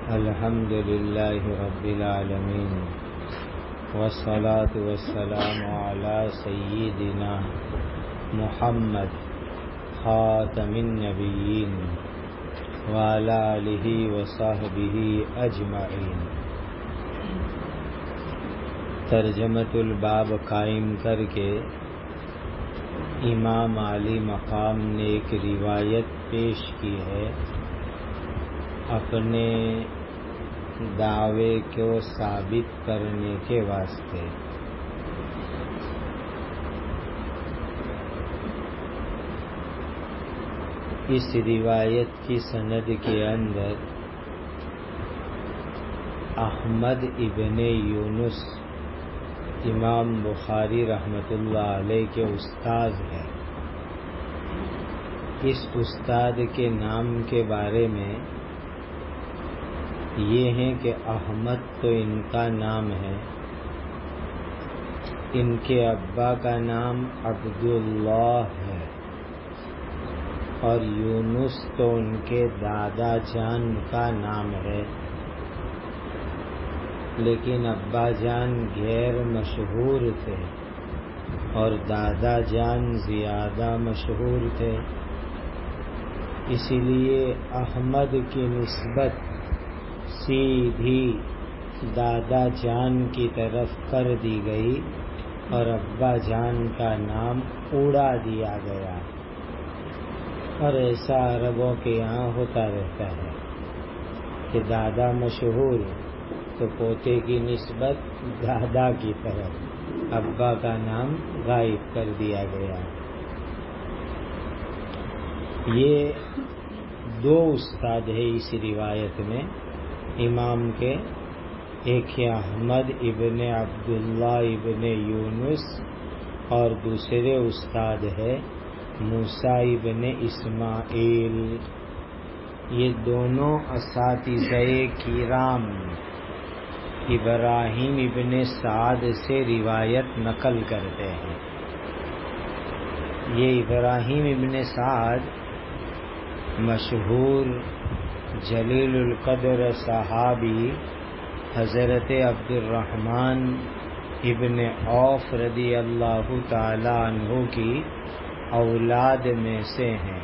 الحمد للہ رب العالمین والصلاة والسلام علی سیدنا محمد خاتم النبیین وعلی آلہ وصحبہ اجمعین۔ ترجمۃ الباب قائم کر کے امام علی مقام نے ایک روایت پیش کی ہے اپنے دعوے کو ثابت کرنے کے واسطے۔ اس روایت کی سند کے اندر احمد ابن یونس امام بخاری رحمۃ اللہ علیہ کے استاد ہیں۔ اس استاد کے نام کے بارے میں یہ ہے کہ احمد تو ان کا نام ہے، ان کے ابا کا نام عبداللہ ہے اور یونس تو ان کے دادا جان کا نام ہے، لیکن ابا جان غیر مشہور تھے اور دادا جان زیادہ مشہور تھے، اسی لیے احمد کی نسبت سیدھی دادا جان کی طرف کر دی گئی اور ابا جان کا نام اڑا دیا گیا، اور ایسا عربوں کے یہاں ہوتا رہتا ہے کہ دادا مشہور تو پوتے کی نسبت دادا کی طرف، ابا کا نام غائب کر دیا گیا۔ یہ دو استاد ہیں اس روایت میں امام کے، ایک ہے احمد ابن عبداللہ ابن یونس اور دوسرے استاد ہے موسیٰ ابن اسماعیل۔ یہ دونوں اساتذہ کرام ابراہیم ابن سعد سے روایت نقل کرتے ہیں۔ یہ ابراہیم ابن سعد مشہور جلیل القدر صحابی حضرت عبد الرحمن ابن عوف رضی اللہ تعالی عنہ کی اولاد میں سے ہیں۔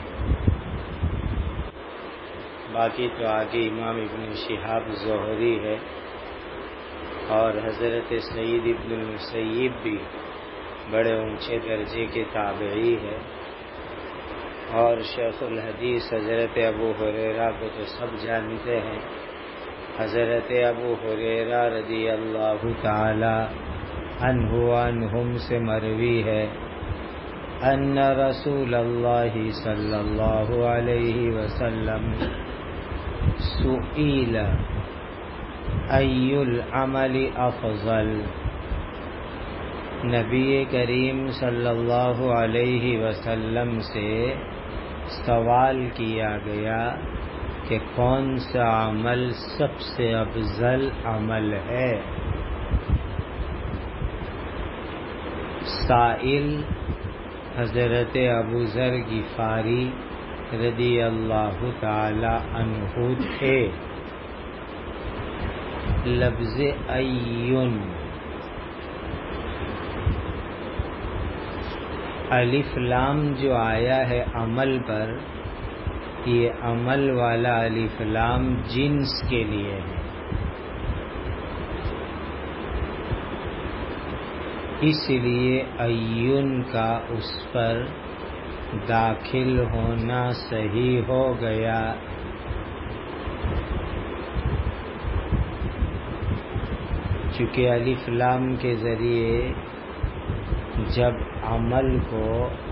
باقی تو آگے امام ابن شہاب زہری ہے اور حضرت سعید ابن المسیب بھی بڑے اونچے درجے کے تابعی ہے، اور شیخ الحدیث حضرت ابو ہریرہ کو تو سب جانتے ہیں۔ حضرت ابو ہریرہ رضی اللہ تعالی عنہ عنہم سے مروی ہے ان رسول اللہ صلی اللہ علیہ وسلم سئل ای العمل افضل، نبی کریم صلی اللہ علیہ وسلم سے سوال کیا گیا کہ کون سا عمل سب سے افضل عمل ہے؟ سائل حضرت ابو ذر غفاری رضی اللہ تعالی عنہ تھے۔ لفظ ایون الف لام جو آیا ہے عمل پر، یہ عمل والا الف لام جنس کے لیے ہے، اس لیے ایون کا اس پر داخل ہونا صحیح ہو گیا۔ چونکہ الف لام کے ذریعے جب عمل کو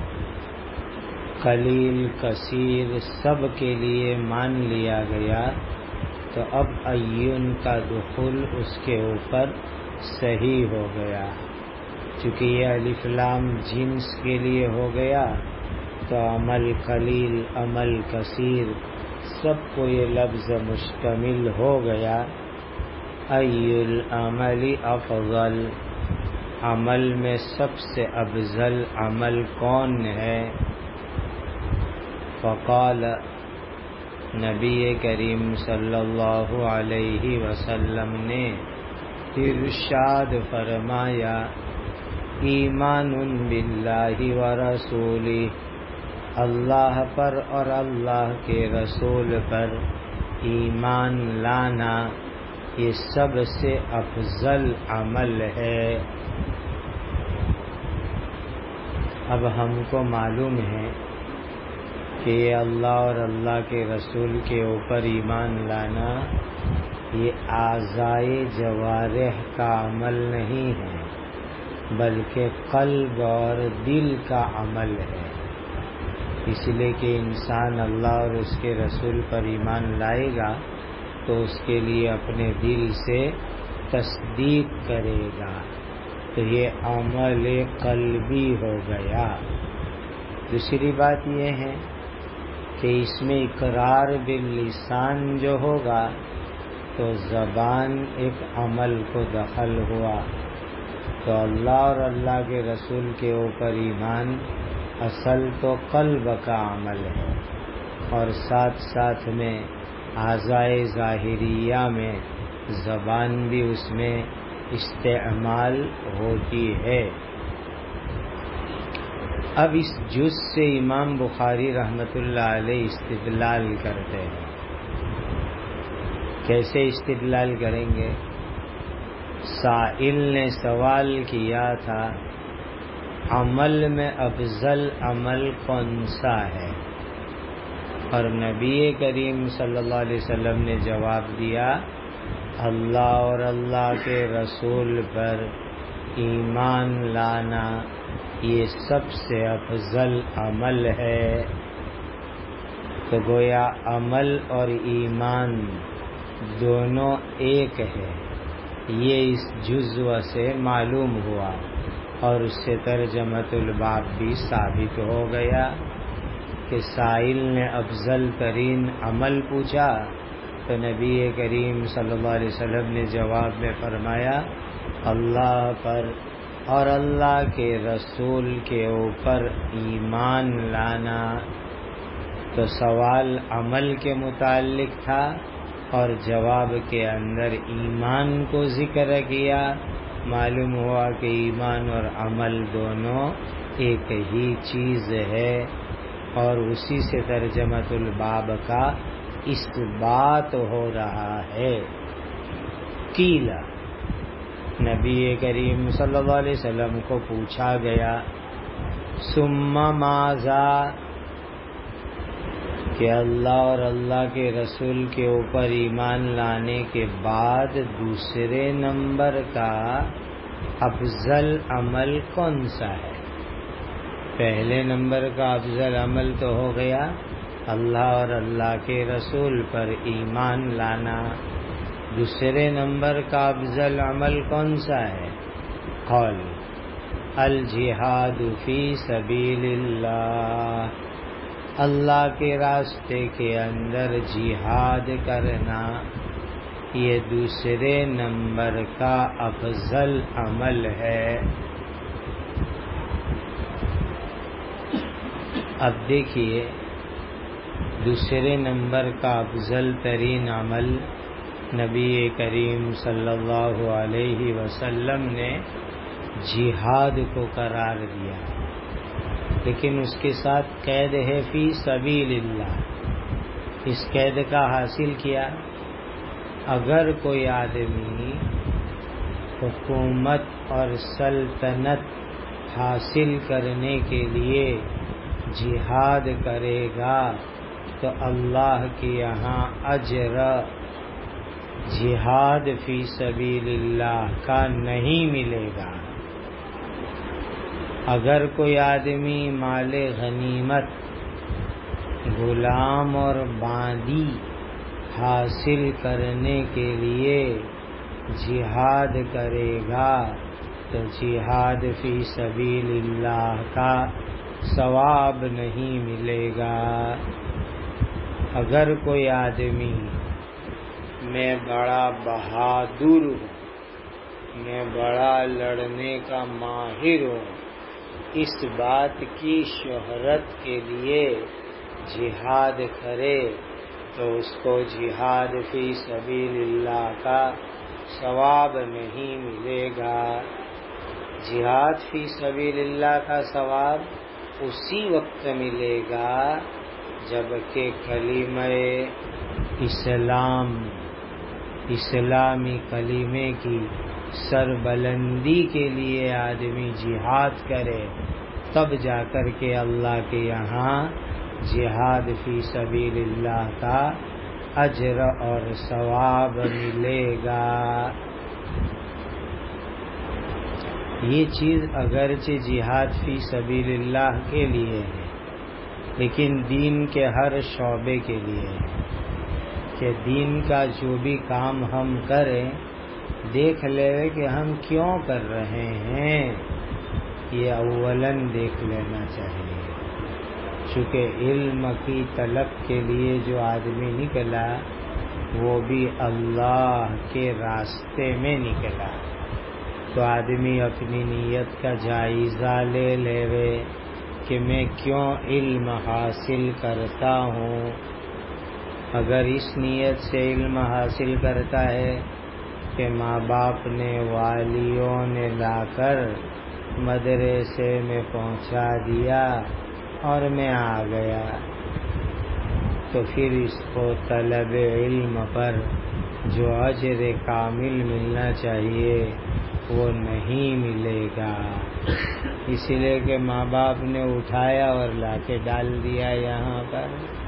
قلیل کثیر سب کے لیے مان لیا گیا تو اب ایون کا دخول اس کے اوپر صحیح ہو گیا۔ چونکہ یہ الف لام جنس کے لیے ہو گیا تو عمل قلیل عمل کثیر سب کو یہ لفظ مشتمل ہو گیا۔ ای العمل افضل، عمل میں سب سے افضل عمل کون ہے؟ فقال، نبی کریم صلی اللہ علیہ وسلم نے ارشاد فرمایا ایمان باللہ ورسولہ، اللہ پر اور اللہ کے رسول پر ایمان لانا یہ سب سے افضل عمل ہے۔ اب ہم کو معلوم ہے کہ یہ اللہ اور اللہ کے رسول کے اوپر ایمان لانا یہ اعضائے جوارح کا عمل نہیں ہے، بلکہ قلب اور دل کا عمل ہے۔ اس لیے کہ انسان اللہ اور اس کے رسول پر ایمان لائے گا تو اس کے لیے اپنے دل سے تصدیق کرے گا، تو یہ عمل قلبی ہو گیا۔ دوسری بات یہ ہے کہ اس میں اقرار باللسان جو ہوگا تو زبان ایک عمل کو دخل ہوا، تو اللہ اور اللہ کے رسول کے اوپر ایمان اصل تو قلب کا عمل ہے، اور ساتھ ساتھ میں اعضائے ظاہریہ میں زبان بھی اس میں استعمال ہوتی ہے۔ اب اس جز سے امام بخاری رحمۃ اللہ علیہ استدلال کرتے ہیں۔ کیسے استدلال کریں گے؟ سائل نے سوال کیا تھا عمل میں افضل عمل کون سا ہے، اور نبی کریم صلی اللہ علیہ وسلم نے جواب دیا اللہ اور اللہ کے رسول پر ایمان لانا یہ سب سے افضل عمل ہے۔ تو گویا عمل اور ایمان دونوں ایک ہے، یہ اس جزو سے معلوم ہوا، اور اس سے ترجمۃ الباب بھی ثابت ہو گیا کہ سائل نے افضل ترین عمل پوچھا تو نبی کریم صلی اللہ علیہ وسلم نے جواب میں فرمایا اللہ پر اور اللہ کے رسول کے اوپر ایمان لانا۔ تو سوال عمل کے متعلق تھا اور جواب کے اندر ایمان کو ذکر کیا، معلوم ہوا کہ ایمان اور عمل دونوں ایک ہی چیز ہے، اور اسی سے ترجمۃ الباب کا اثبات ہو رہا ہے۔ قیلا، نبی کریم صلی اللہ علیہ وسلم کو پوچھا گیا ثم ماذا، کہ اللہ اور اللہ کے رسول کے اوپر ایمان لانے کے بعد دوسرے نمبر کا افضل عمل کون سا ہے؟ پہلے نمبر کا افضل عمل تو ہو گیا اللہ اور اللہ کے رسول پر ایمان لانا، دوسرے نمبر کا افضل عمل کون سا ہے؟ قول الجہاد فی سبیل اللہ، اللہ کے راستے کے اندر جہاد کرنا یہ دوسرے نمبر کا افضل عمل ہے۔ اب دیکھیے دوسرے نمبر کا افضل ترین عمل نبی کریم صلی اللہ علیہ وسلم نے جہاد کو قرار دیا، لیکن اس کے ساتھ قید ہے فی سبیل اللہ۔ اس قید کا حاصل کیا، اگر کوئی آدمی حکومت اور سلطنت حاصل کرنے کے لیے جہاد کرے گا تو اللہ کے یہاں اجر جہاد فی سبیل اللہ کا نہیں ملے گا۔ اگر کوئی آدمی مال غنیمت، غلام اور باندی حاصل کرنے کے لیے جہاد کرے گا تو جہاد فی سبیل اللہ کا ثواب نہیں ملے گا۔ اگر کوئی آدمی میں بڑا بہادر ہوں، میں بڑا لڑنے کا ماہر ہوں، اس بات کی شہرت کے لیے جہاد کرے تو اس کو جہاد فی سبیل اللہ کا ثواب نہیں ملے گا۔ جہاد فی سبیل اللہ کا ثواب اسی وقت ملے گا جبکہ کلمہ اسلامی کلمے کی سربلندی کے لیے آدمی جہاد کرے، تب جا کر کے اللہ کے یہاں جہاد فی سبیل اللہ کا اجر اور ثواب ملے گا۔ یہ چیز اگرچہ جہاد فی سبیل اللہ کے لیے ہے، لیکن دین کے ہر شعبے کے لیے ہے کہ دین کا جو بھی کام ہم کریں دیکھ لے کہ ہم کیوں کر رہے ہیں، یہ اولاً دیکھ لینا چاہیے۔ چونکہ علم کی طلب کے لیے جو آدمی نکلا وہ بھی اللہ کے راستے میں نکلا، تو آدمی اپنی نیت کا جائزہ لے لے کہ میں کیوں علم حاصل کرتا ہوں۔ اگر اس نیت سے علم حاصل کرتا ہے کہ ماں باپ نے، والیوں نے لا کر مدرسے میں پہنچا دیا اور میں آ گیا، تو پھر اس کو طلب علم پر جو اجر کامل ملنا چاہیے وہ نہیں ملے گا، اس لیے کہ ماں باپ نے اٹھایا اور لا کے ڈال دیا یہاں پر۔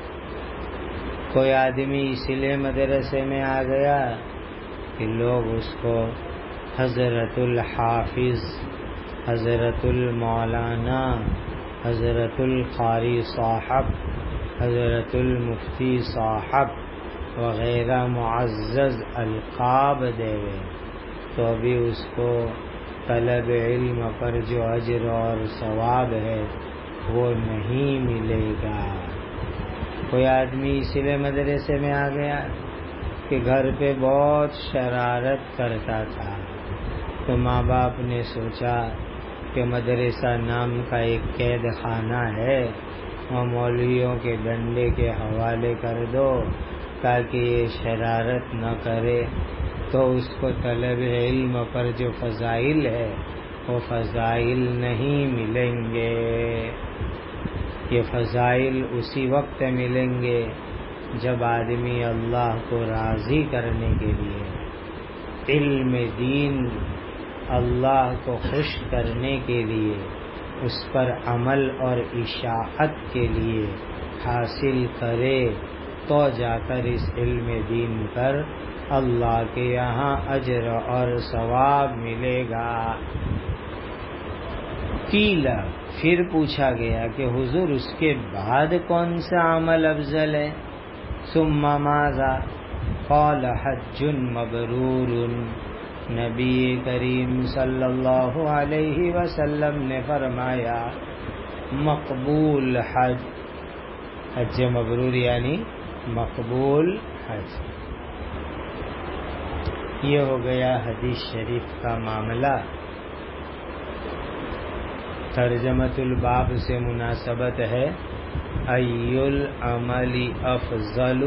کوئی آدمی اس لیے مدرسے میں آ گیا کہ لوگ اس کو حضرت الحافظ، حضرت المولانا، حضرت القاری صاحب، حضرت المفتی صاحب وغیرہ معزز القاب دے، تو ابھی اس کو طلب علم پر جو اجر اور ثواب ہے وہ نہیں ملے گا۔ کوئی آدمی اس لیے مدرسے میں آ گیا کہ گھر پہ بہت شرارت کرتا تھا، تو ماں باپ نے سوچا کہ مدرسہ نام کا ایک قید خانہ ہے، وہ مولویوں کے ڈنڈے کے حوالے کر دو تاکہ یہ شرارت نہ کرے، تو اس کو طلب علم پر جو فضائل ہے وہ فضائل نہیں ملیں گے۔ یہ فضائل اسی وقت ملیں گے جب آدمی اللہ کو راضی کرنے کے لیے، علم دین اللہ کو خوش کرنے کے لیے، اس پر عمل اور اشاعت کے لیے حاصل کرے، تو جا کر اس علم دین پر اللہ کے یہاں اجر اور ثواب ملے گا۔ قیل، پھر پوچھا گیا کہ حضور اس کے بعد کون سا عمل افضل ہے؟ ثم ماذا؟ قال حج مبرور۔ نبی کریم صلی اللہ علیہ وسلم نے فرمایا مقبول حج، حج مبرور یعنی مقبول حج۔ یہ ہو گیا حدیث شریف کا معاملہ۔ ترجمۃ الباب سے مناسبت ہے ای العمل افضل،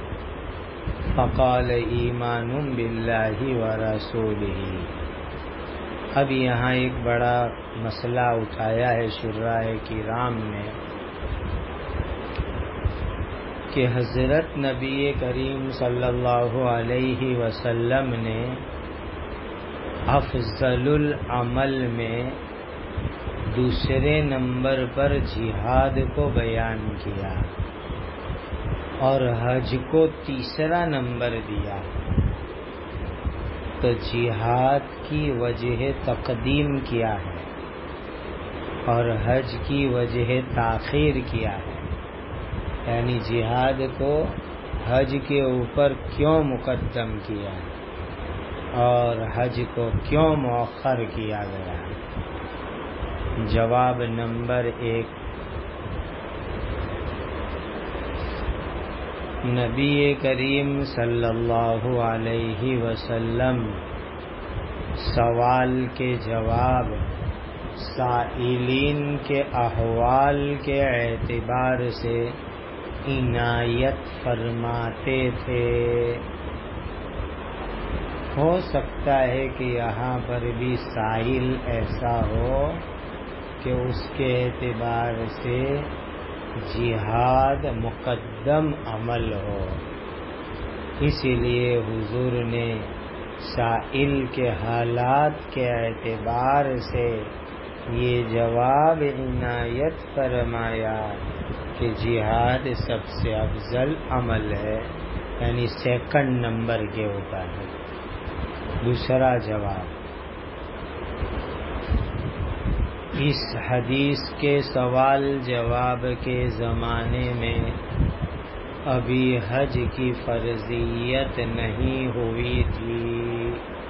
فقال ایمان باللہ ورسولہ۔ اب یہاں ایک بڑا مسئلہ اٹھایا ہے شراح کرام نے کہ حضرت نبی کریم صلی اللہ علیہ وسلم نے افضل العمل میں دوسرے نمبر پر جہاد کو بیان کیا اور حج کو تیسرا نمبر دیا، تو جہاد کی وجہ تقدیم کیا ہے اور حج کی وجہ تاخیر کیا ہے، یعنی جہاد کو حج کے اوپر کیوں مقدم کیا اور حج کو کیوں مؤخر کیا گیا؟ جواب نمبر 1، نبی کریم صلی اللہ علیہ وسلم سوال کے جواب سائلین کے احوال کے اعتبار سے عنایت فرماتے تھے۔ ہو سکتا ہے کہ یہاں پر بھی سائل ایسا ہو کہ اس کے اعتبار سے جہاد مقدم عمل ہو، اسی لیے حضور نے سائل کے حالات کے اعتبار سے یہ جواب عنایت فرمایا کہ جہاد سب سے افضل عمل ہے، یعنی سیکنڈ نمبر کے اوپر ہے۔ دوسرا جواب، اس حدیث کے سوال جواب کے زمانے میں ابھی حج کی فرضیت نہیں ہوئی تھی۔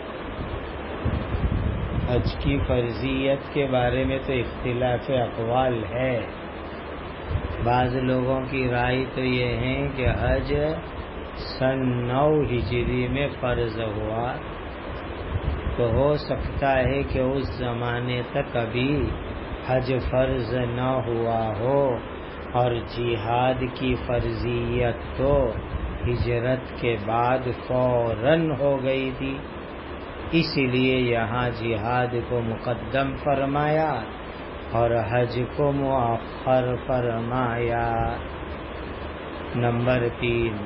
حج کی فرضیت کے بارے میں تو اختلاف اقوال ہے۔ بعض لوگوں کی رائے تو یہ ہے کہ حج سن 9 ہجری میں فرض ہوا، تو ہو سکتا ہے کہ اس زمانے تک ابھی حج فرض نہ ہوا ہو اور جہاد کی فرضیت تو ہجرت کے بعد فوراً ہو گئی تھی، اسی لیے یہاں جہاد کو مقدم فرمایا اور حج کو مؤخر فرمایا۔ نمبر 3،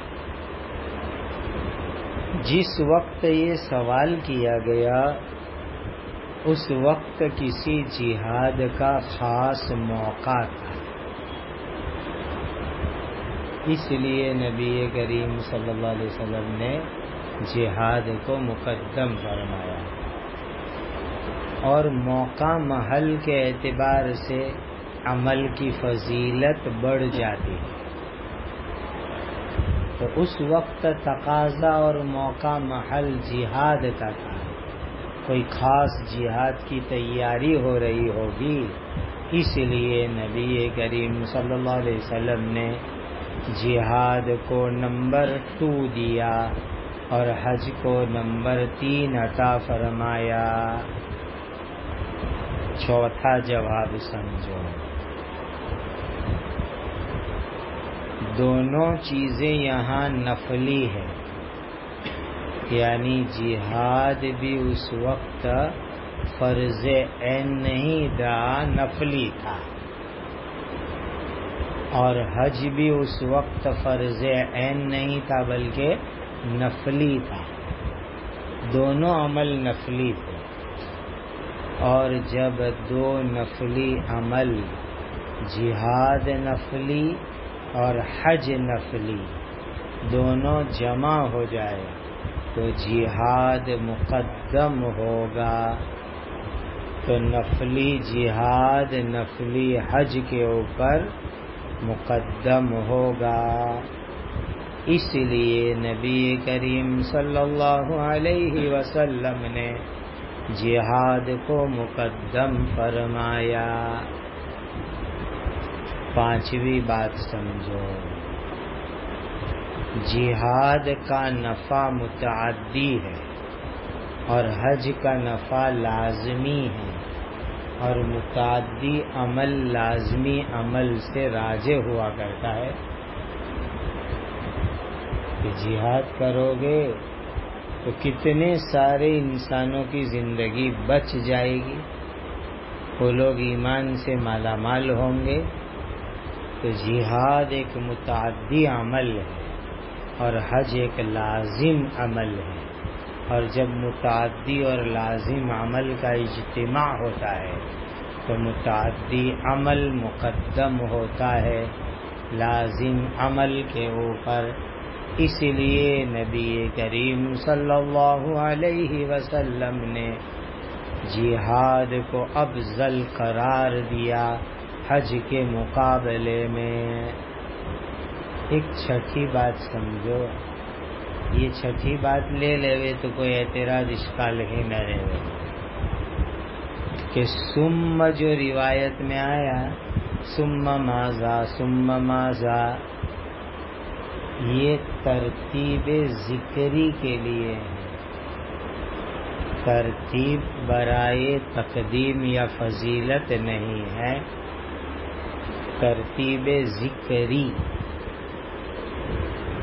جس وقت یہ سوال کیا گیا اس وقت کسی جہاد کا خاص موقع تھا، اس لیے نبی کریم صلی اللہ علیہ وسلم نے جہاد کو مقدم فرمایا، اور موقع محل کے اعتبار سے عمل کی فضیلت بڑھ جاتی ہے، تو اس وقت تقاضا اور موقع محل جہاد کا تھا، کوئی خاص جہاد کی تیاری ہو رہی ہوگی، اس لیے نبی کریم صلی اللہ علیہ وسلم نے جہاد کو نمبر 2 دیا اور حج کو نمبر 3 عطا فرمایا۔ چوتھا جواب سمجھو، دونوں چیزیں یہاں نفلی ہے، یعنی جہاد بھی اس وقت فرض عین نہیں تھا، نفلی تھا، اور حج بھی اس وقت فرض عین نہیں تھا بلکہ نفلی تھا، دونوں عمل نفلی تھے، اور جب دو نفلی عمل جہاد نفلی اور حج نفلی دونوں جمع ہو جائے تو جہاد مقدم ہوگا، تو نفلی جہاد نفلی حج کے اوپر مقدم ہوگا، اس لیے نبی کریم صلی اللہ علیہ وسلم نے جہاد کو مقدم فرمایا۔ پانچویں بات سمجھو، جہاد کا نفع متعدی ہے اور حج کا نفع لازمی ہے، اور متعدی عمل لازمی عمل سے راجع ہوا کرتا ہے، کہ جہاد کرو گے تو کتنے سارے انسانوں کی زندگی بچ جائے گی، وہ لوگ ایمان سے مالا مال ہوں گے، تو جہاد ایک متعدی عمل ہے اور حج ایک لازم عمل ہے، اور جب متعدی اور لازم عمل کا اجتماع ہوتا ہے تو متعدی عمل مقدم ہوتا ہے لازم عمل کے اوپر، اس لیے نبی کریم صلی اللہ علیہ وسلم نے جہاد کو افضل قرار دیا حج کے مقابلے میں۔ ایک چھٹی بات سمجھو، یہ چھٹی بات لے لے تو کوئی اعتراض اشکال ہی نہ رہے، کہ ثم جو روایت میں آیا ثم ماذا یہ ترتیب ذکری کے لیے ہے، ترتیب برائے تقدیم یا فضیلت نہیں ہے، ترتیب ذکری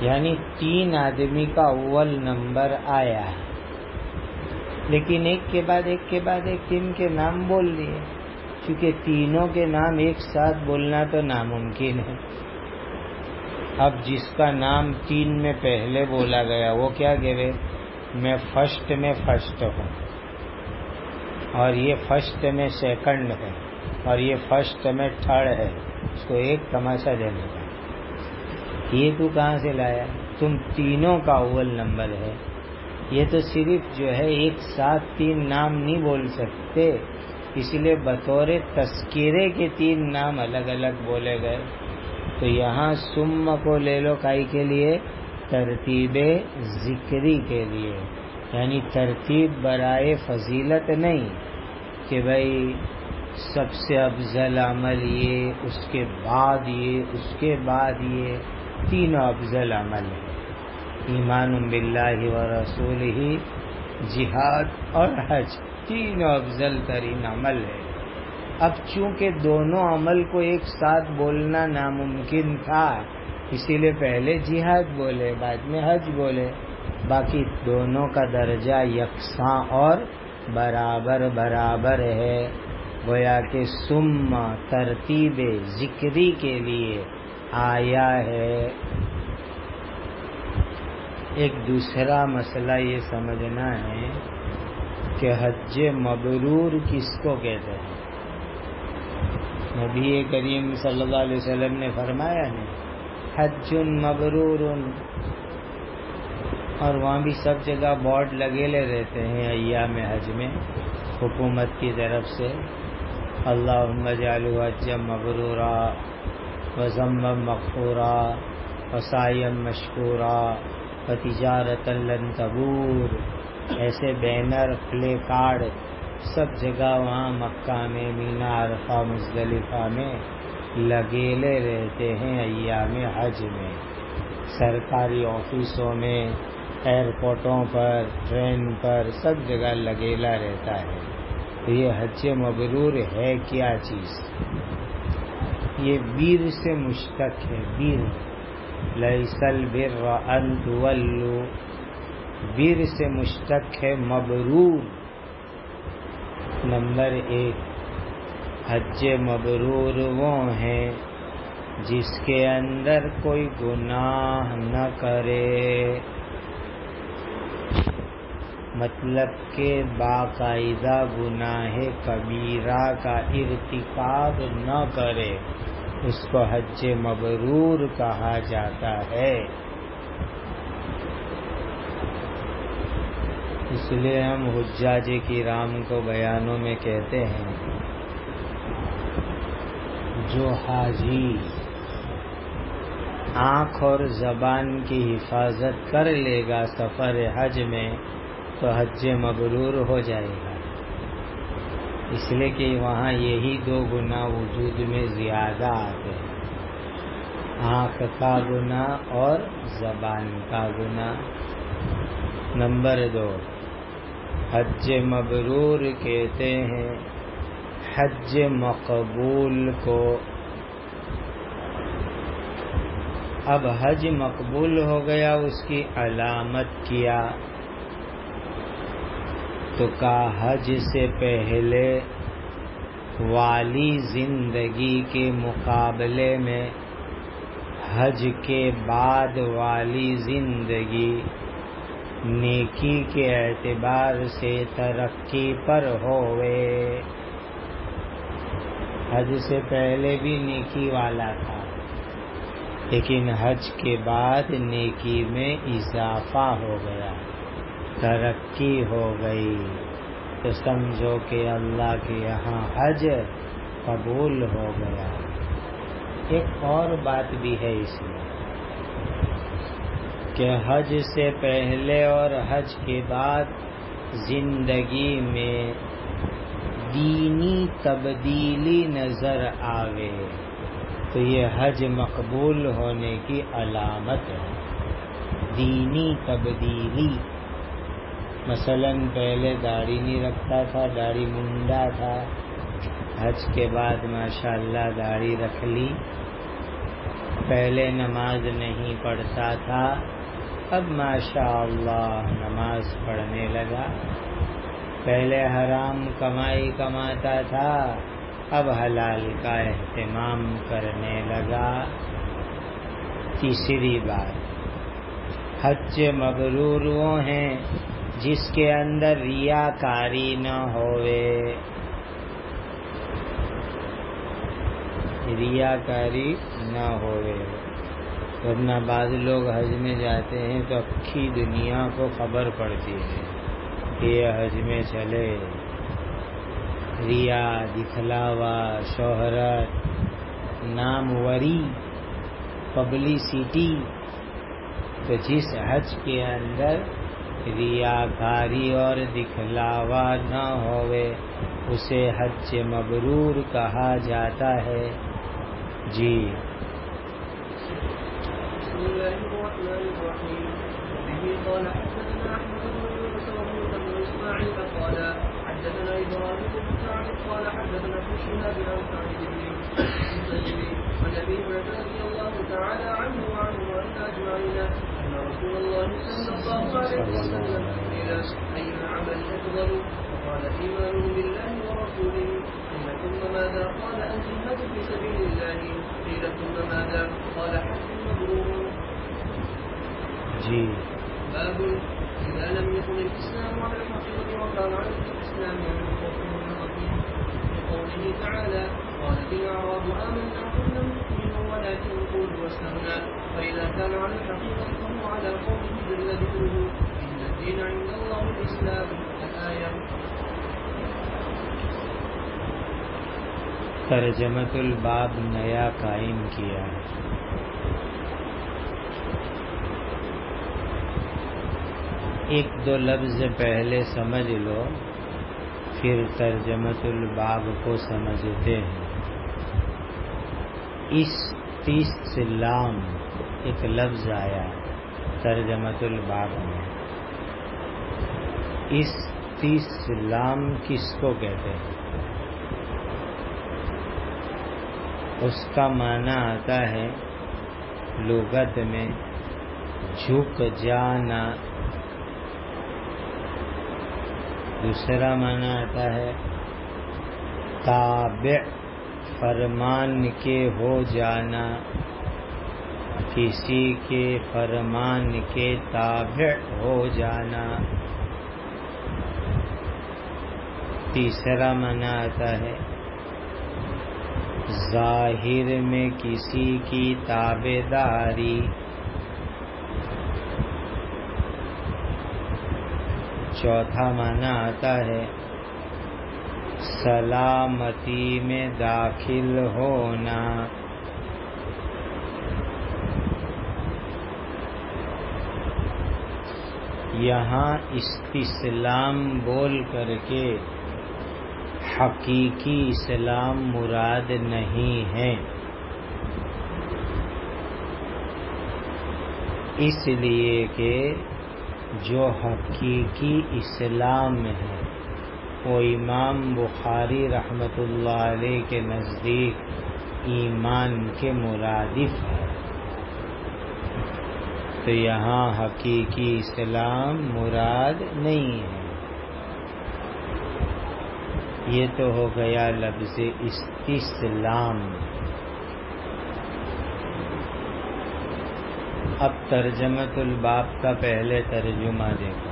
یعنی 3 آدمی کا اول نمبر آیا ہے، لیکن ایک کے بعد ایک 3 کے نام بول دیے، کیونکہ تینوں کے نام ایک ساتھ بولنا تو ناممکن ہے۔ اب جس کا نام 3 میں پہلے بولا گیا وہ کیا کہے، میں فرسٹ ہوں، اور یہ فرسٹ میں سیکنڈ ہے، اور یہ فرسٹ میں تھرڈ ہے، اس کو ایک تماشا دینے کا۔ یہ تو کہاں سے لایا؟ تم تینوں کا اول نمبر ہے، یہ تو صرف جو ہے ایک ساتھ 3 نام نہیں بول سکتے، اس لیے بطور تذکرے کے 3 نام الگ الگ بولے گئے۔ تو یہاں ثم کو لے لو کائی کے لیے، ترتیب ذکری کے لیے، یعنی ترتیب برائے فضیلت نہیں کہ بھائی سب سے افضل عمل یہ، اس کے بعد یہ، اس کے بعد یہ، تینوں افضل عمل ہے۔ ایمان باللہ و رسولہ، جہاد اور حج، تینوں افضل ترین عمل ہے۔ اب چونکہ دونوں عمل کو ایک ساتھ بولنا ناممکن تھا، اسی لیے پہلے جہاد بولے بعد میں حج بولے، باقی دونوں کا درجہ یکساں اور برابر ہے، گویا کہ ثم ترتیب ذکری کے لیے آیا ہے۔ ایک دوسرا مسئلہ یہ سمجھنا ہے کہ حج مبرور کس کو کہتے ہیں؟ نبی کریم صلی اللہ علیہ وسلم نے فرمایا ہے حج مبرور، اور وہاں بھی سب جگہ بورڈ لگے رہتے ہیں ایام حج میں حکومت کی طرف سے، اللہم اجعلہ حجا مبرورا وذنبا مغفورا وسعیا مشکورا وتجارتا لن تبور، ایسے بینر پلے کارڈ سب جگہ وہاں مکہ میں، مینا، عرفہ، مزدلفہ میں لگیلے رہتے ہیں ایام حج میں، سرکاری آفسوں میں، ایئرپورٹوں پر، ٹرین پر، سب جگہ لگیلا رہتا ہے۔ تو یہ حج مبرور ہے کیا چیز؟ یہ بیر سے مشتق ہے، بیر، لیس البر ان تولوا، بیر سے مشتق ہے مبرور۔ نمبر 1، حج مبرور وہ ہیں جس کے اندر کوئی گناہ نہ کرے، مطلب کہ باقاعدہ گناہ کبیرہ کا ارتکاب نہ کرے، اس کو حج مبرور کہا جاتا ہے۔ اس لیے ہم حجاج کرام کو بیانوں میں کہتے ہیں جو حاجی آنکھ اور زبان کی حفاظت کر لے گا سفر حج میں تو حج مبرور ہو جائے گا، اس لیے کہ وہاں یہی 2 گناہ وجود میں زیادہ آتے ہیں، آنکھ کا گناہ اور زبان کا گناہ۔ نمبر 2، حج مبرور کہتے ہیں حج مقبول کو۔ اب حج مقبول ہو گیا، اس کی علامت کیا تو کہا حج سے پہلے والی زندگی کے مقابلے میں حج کے بعد والی زندگی نیکی کے اعتبار سے ترقی پر ہوئے۔ حج سے پہلے بھی نیکی والا تھا، لیکن حج کے بعد نیکی میں اضافہ ہو گیا، ترقی ہو گئی، تو سمجھو کہ اللہ کے یہاں حج قبول ہو گیا۔ ایک اور بات بھی ہے اس میں کہ حج سے پہلے اور حج کے بعد زندگی میں دینی تبدیلی نظر آوے تو یہ حج مقبول ہونے کی علامت ہے۔ دینی تبدیلی، مثلا پہلے داڑھی نہیں رکھتا تھا، داڑھی منڈا تھا، حج کے بعد ماشاءاللہ داڑھی رکھ لی، پہلے نماز نہیں پڑھتا تھا، اب ماشاءاللہ نماز پڑھنے لگا۔ پہلے حرام کمائی کماتا تھا، اب حلال کا اہتمام کرنے لگا۔ تیسری بات، حج مبرور وہ ہیں جس کے اندر ریاکاری نہ ہوئے، ریاکاری نہ ہوئے، ورنہ بعض لوگ حج میں جاتے ہیں تو اکھی دنیا کو خبر پڑتی ہے کہ یہ حج میں چلے، ریا، دکھلاوا، شہرت، ناموری، پبلسٹی۔ تو جس حج کے اندر ریاکاری اور دکھلاوا نہ ہوئے اسے حج مبرور کہا جاتا ہے۔ جی بسم اللہ الرحمن الرحیم۔ وبه قال حدثنا احمد بن يونس وموسى بن اسماعيل قال حدثنا ابراهيم بن سعد قال حدثنا ابن شهاب عن سعيد بن المسيب عن ابي هريره رضي الله تعالى عنه وعنه ان اجمعين ان رسول الله صلى الله عليه وسلم قيل اي العمل افضل فقال ايمان بالله ورسوله قيل ثم ماذا قال الجهاد في سبيل الله قيل ثم ماذا قال حج مبرور۔ جی باب إذا لم يكن الإسلام على الحقيقة وكان على الإسلام على الخوف والرغبة، لقوله تعالى قالت الأعراب آمنا قل لم تؤمنوا ولكن قولوا أسلمنا، فإذا كان على الحقيقة فهو على قوله جل ذكره إن الدين عند الله الإسلام الآية۔ ترجمۃ الباب نیا قائم کیا ہے۔ ایک دو لفظ پہلے سمجھ لو پھر ترجمۃ الباب کو سمجھتے ہیں۔ استسلام ایک لفظ آیا ترجمۃ الباب میں۔ استسلام کس کو کہتے ہیں؟ اس کا معنی آتا ہے لغت میں جھک جانا، دوسرا معنی آتا ہے تابع، فرمان کے ہو جانا، کسی کے فرمان کے تابع ہو جانا۔ تیسرا معنی آتا ہے ظاہر میں کسی کی تابع داری۔ چوتھا معنی آتا ہے سلامتی میں داخل ہونا۔ یہاں استسلام بول کر کے حقیقی اسلام مراد نہیں ہے، اس لیے کہ جو حقیقی اسلام ہے وہ امام بخاری رحمۃ اللہ علیہ کے نزدیک ایمان کے مرادف ہے۔ تو یہاں حقیقی اسلام مراد نہیں ہے۔ یہ تو ہو گیا لفظ استسلام۔ اب ترجمۃ الباب کا پہلے ترجمہ دیکھو۔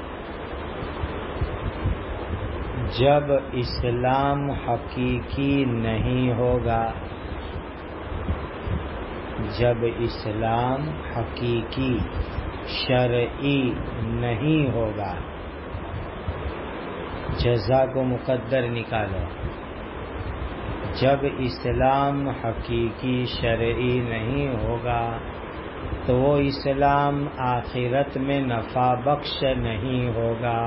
جب اسلام حقیقی نہیں ہوگا، جب اسلام حقیقی شرعی نہیں ہوگا، جزا کو مقدر نکالو، جب اسلام حقیقی شرعی نہیں ہوگا تو وہ اسلام آخرت میں نفع بخش نہیں ہوگا۔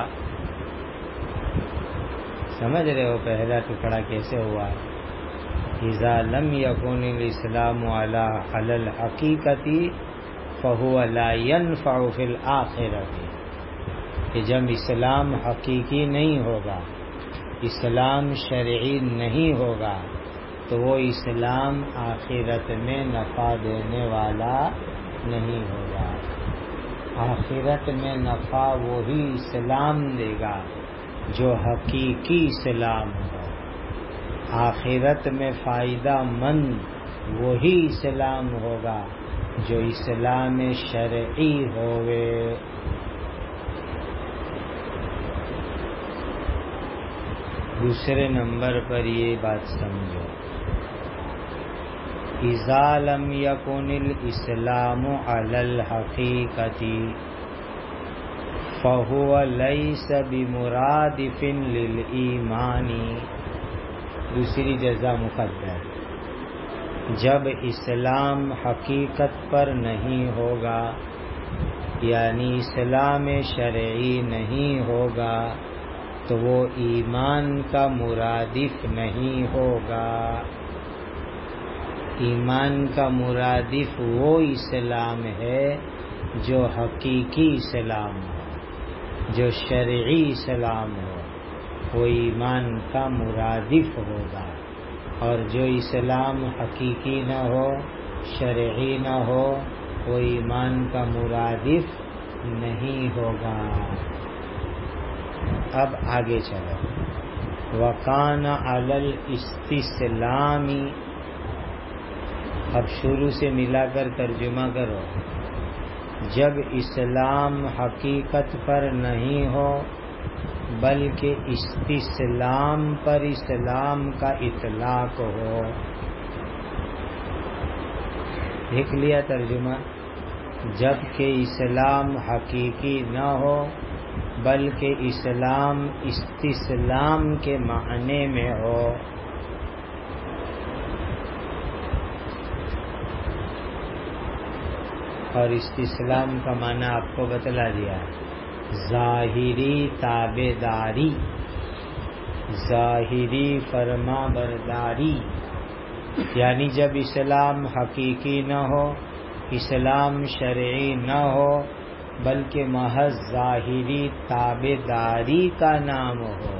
سمجھ رہے ہو پہلا ٹکڑا کیسے ہوا؟ اذا لم یکن الاسلام علی الحقیقت فهو لا ينفع فی الآخرۃ، کہ جب اسلام حقیقی نہیں ہوگا، اسلام شرعی نہیں ہوگا تو وہ اسلام آخرت میں نفع دینے والا نہیں ہوگا. آخرت میں نفع وہی اسلام دے گا جو حقیقی اسلام ہو. آخرت میں فائدہ مند وہی اسلام ہوگا جو اسلام شرعی ہوئے. دوسرے نمبر پر یہ بات سمجھو، اذا لم یکن الاسلام علی الحقیقۃ فہو لیس بمرادف للایمان. دوسری جزا مقدر، جب اسلام حقیقت پر نہیں ہوگا یعنی اسلام شرعی نہیں ہوگا تو وہ ایمان کا مرادف نہیں ہوگا. ایمان کا مرادف وہ اسلام ہے جو حقیقی اسلام ہو، جو شرعی اسلام ہو، وہ ایمان کا مرادف ہوگا. اور جو اسلام حقیقی نہ ہو، شرعی نہ ہو، وہ ایمان کا مرادف نہیں ہوگا. اب آگے چلو. وَكَانَ عَلَى الْإِسْتِسْلَامِ، اب شروع سے ملا کر ترجمہ کرو. جب اسلام حقیقت پر نہیں ہو بلکہ استسلام پر اسلام کا اطلاق ہو. دیکھ لیا ترجمہ، جب کہ اسلام حقیقی نہ ہو بلکہ اسلام استسلام کے معنی میں ہو. اور استسلام کا معنی آپ کو بتلا دیا، ظاہری تابع داری، ظاہری فرما برداری. یعنی جب اسلام حقیقی نہ ہو، اسلام شرعی نہ ہو بلکہ محض ظاہری تابع داری کا نام ہو.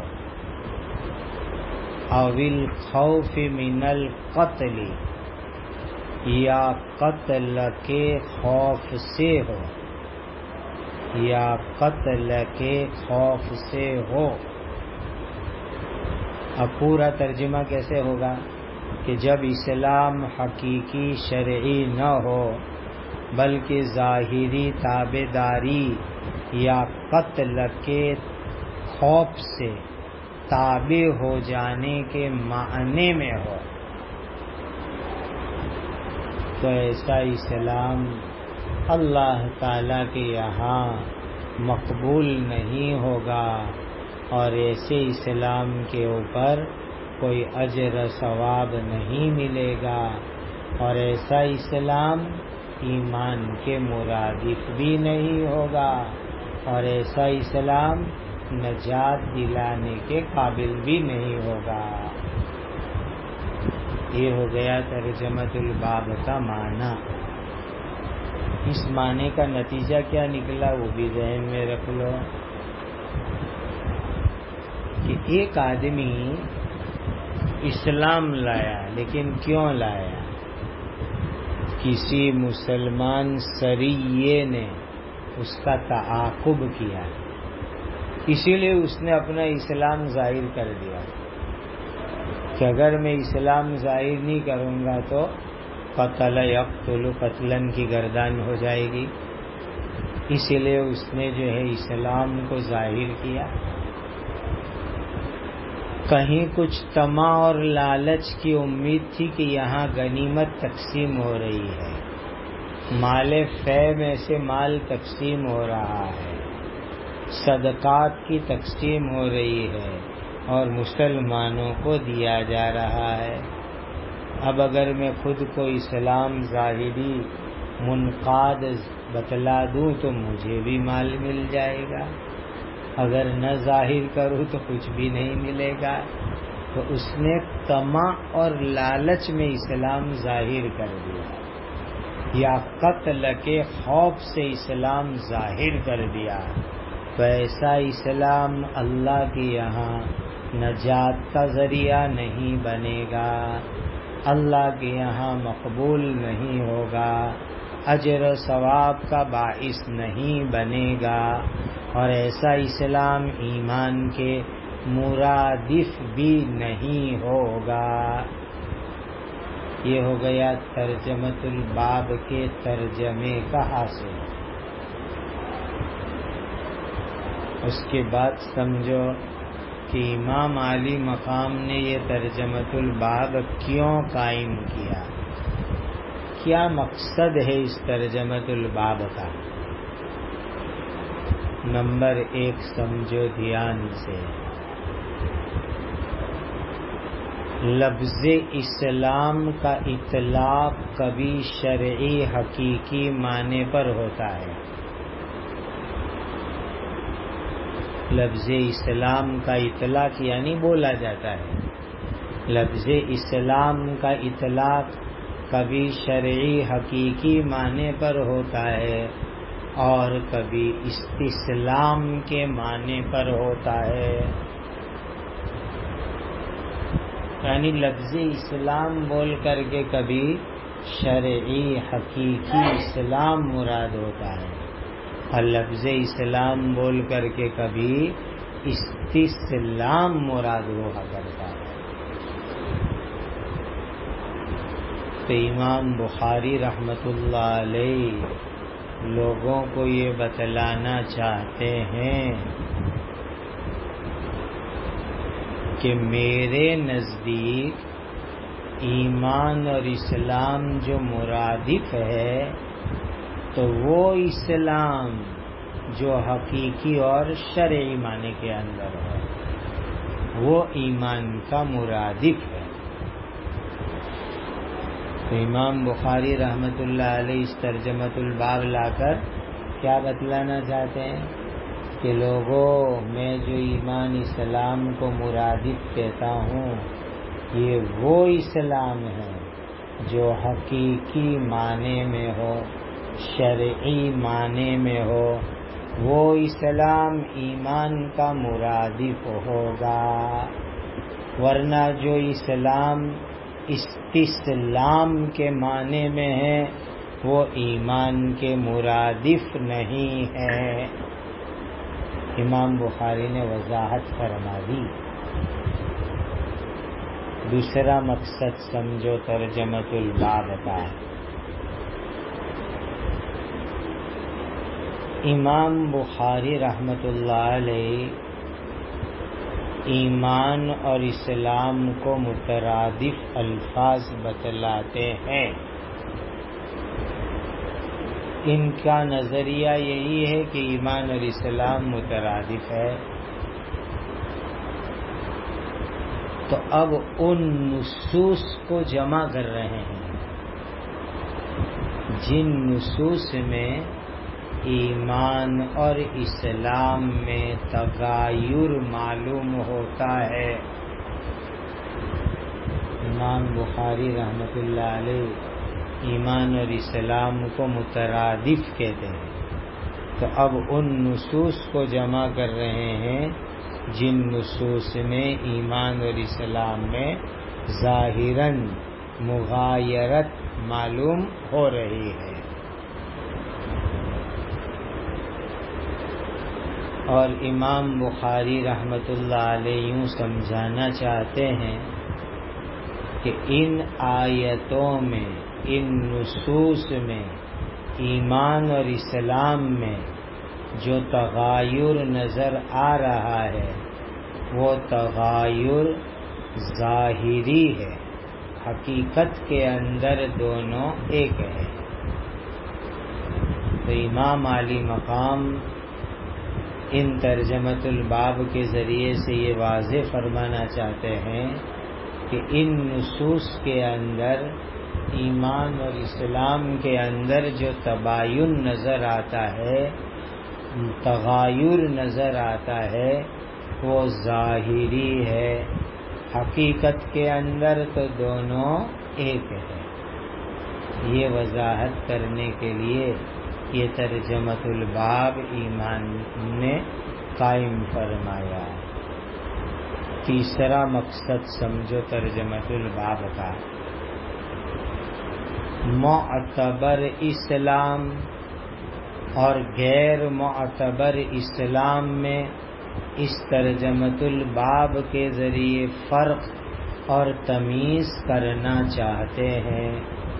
او الخوف من القتل، یا قتل کے خوف سے ہو، یا قتل کے خوف سے ہو. اب پورا ترجمہ کیسے ہوگا کہ جب اسلام حقیقی شرعی نہ ہو بلکہ ظاہری تابع داری یا قتل کے خوف سے تابع ہو جانے کے معنی میں ہو، تو ایسا اسلام اللہ تعالی کے یہاں مقبول نہیں ہوگا، اور ایسے اسلام کے اوپر کوئی اجر ثواب نہیں ملے گا. اور ایسا اسلام ایمان کے مرادف بھی نہیں ہوگا، اور ایسا اسلام نجات دلانے کے قابل بھی نہیں ہوگا. یہ ہو گیا ترجمۃ الباب کا معنی. اس معنی کا نتیجہ کیا نکلا وہ بھی ذہن میں رکھ لو کہ ایک آدمی اسلام لایا، لیکن کیوں لایا؟ کسی مسلمان سریے نے اس کا تعاقب کیا، اسی لیے اس نے اپنا اسلام ظاہر کر دیا کہ اگر میں اسلام ظاہر نہیں کروں گا تو قتل یقتل قتلاً کی گردان ہو جائے گی. اسی لیے اس نے جو ہے اسلام کو ظاہر کیا. کہیں کچھ طمع اور لالچ کی امید تھی کہ یہاں غنیمت تقسیم ہو رہی ہے، مال فے میں سے مال تقسیم ہو رہا ہے، صدقات کی تقسیم ہو رہی ہے اور مسلمانوں کو دیا جا رہا ہے. اب اگر میں خود کو اسلام ظاہری منقاد بتلا دوں تو مجھے بھی مال مل جائے گا، اگر نہ ظاہر کروں تو کچھ بھی نہیں ملے گا. تو اس نے طمع اور لالچ میں اسلام ظاہر کر دیا، یا قتل کے خوف سے اسلام ظاہر کر دیا. تو ایسا اسلام اللہ کے یہاں نجات کا ذریعہ نہیں بنے گا، اللہ کے یہاں مقبول نہیں ہوگا، اجر و ثواب کا باعث نہیں بنے گا، اور ایسا اسلام ایمان کے مرادف بھی نہیں ہوگا۔ یہ ہو گیا ترجمۃ الباب کے ترجمے کا حاصل۔ اس کے بعد سمجھو کہ امام علی مقام نے یہ ترجمۃ الباب کیوں قائم کیا، کیا مقصد ہے اس ترجمۃ الباب کا۔ نمبر 1 سمجھو دھیان سے، لفظ اسلام کا اطلاق کبھی شرعی حقیقی معنی پر ہوتا ہے۔ لفظ اسلام کا اطلاق یعنی بولا جاتا ہے، لفظ اسلام کا اطلاق کبھی شرعی حقیقی معنی پر ہوتا ہے اور کبھی استسلام کے معنی پر ہوتا ہے۔ یعنی لفظ اسلام بول کر کے کبھی شرعی حقیقی اسلام مراد ہوتا ہے، اور لفظ اسلام بول کر کے کبھی استسلام مراد ہوا کرتا ہے۔ تو امام بخاری رحمت اللہ علیہ لوگوں کو یہ بتلانا چاہتے ہیں کہ میرے نزدیک ایمان اور اسلام جو مرادف ہے تو وہ اسلام جو حقیقی اور شرعی معنی کے اندر ہے وہ ایمان کا مرادف ہے۔ تو امام بخاری رحمت اللہ علیہ اس ترجمۃ الباب لا کر کیا بتلانا چاہتے ہیں کہ لوگوں، میں جو ایمان اسلام کو مرادف کہتا ہوں یہ وہ اسلام ہے جو حقیقی معنی میں ہو، شرعی معنی میں ہو، وہ اسلام ایمان کا مرادف ہوگا، ورنہ جو اسلام استسلام کے معنی میں ہے وہ ایمان کے مرادف نہیں ہے۔ امام بخاری نے وضاحت فرما دی۔ دوسرا مقصد سمجھو ترجمۃ الباب کا، امام بخاری رحمت اللہ علیہ ایمان اور اسلام کو مترادف الفاظ بتلاتے ہیں۔ ان کا نظریہ یہی ہے کہ ایمان اور اسلام مترادف ہے۔ تو اب ان نصوص کو جمع کر رہے ہیں جن نصوص میں ایمان اور اسلام میں تغایر معلوم ہوتا ہے۔ امام بخاری رحمت اللہ علیہ ایمان اور اسلام کو مترادف کہتے ہیں، تو اب ان نصوص کو جمع کر رہے ہیں جن نصوص میں ایمان اور اسلام میں ظاہراً مغایرت معلوم ہو رہی ہے۔ اور امام بخاری رحمت اللہ علیہ یوں سمجھانا چاہتے ہیں کہ ان آیتوں میں، ان نصوص میں ایمان اور اسلام میں جو تغایر نظر آ رہا ہے وہ تغایر ظاہری ہے، حقیقت کے اندر دونوں ایک ہے۔ تو امام علی مقام ان ترجمۃ الباب کے ذریعے سے یہ واضح فرمانا چاہتے ہیں کہ ان نصوص کے اندر ایمان اور اسلام کے اندر جو تباین نظر آتا ہے، تغایر نظر آتا ہے، وہ ظاہری ہے، حقیقت کے اندر تو دونوں ایک ہے۔ یہ وضاحت کرنے کے لیے یہ ترجمۃ الباب ایمان نے قائم فرمایا۔ تیسرا مقصد سمجھو ترجمۃ الباب کا، معتبر اسلام اور غیر معتبر اسلام میں اس ترجمۃ الباب کے ذریعے فرق اور تمیز کرنا چاہتے ہیں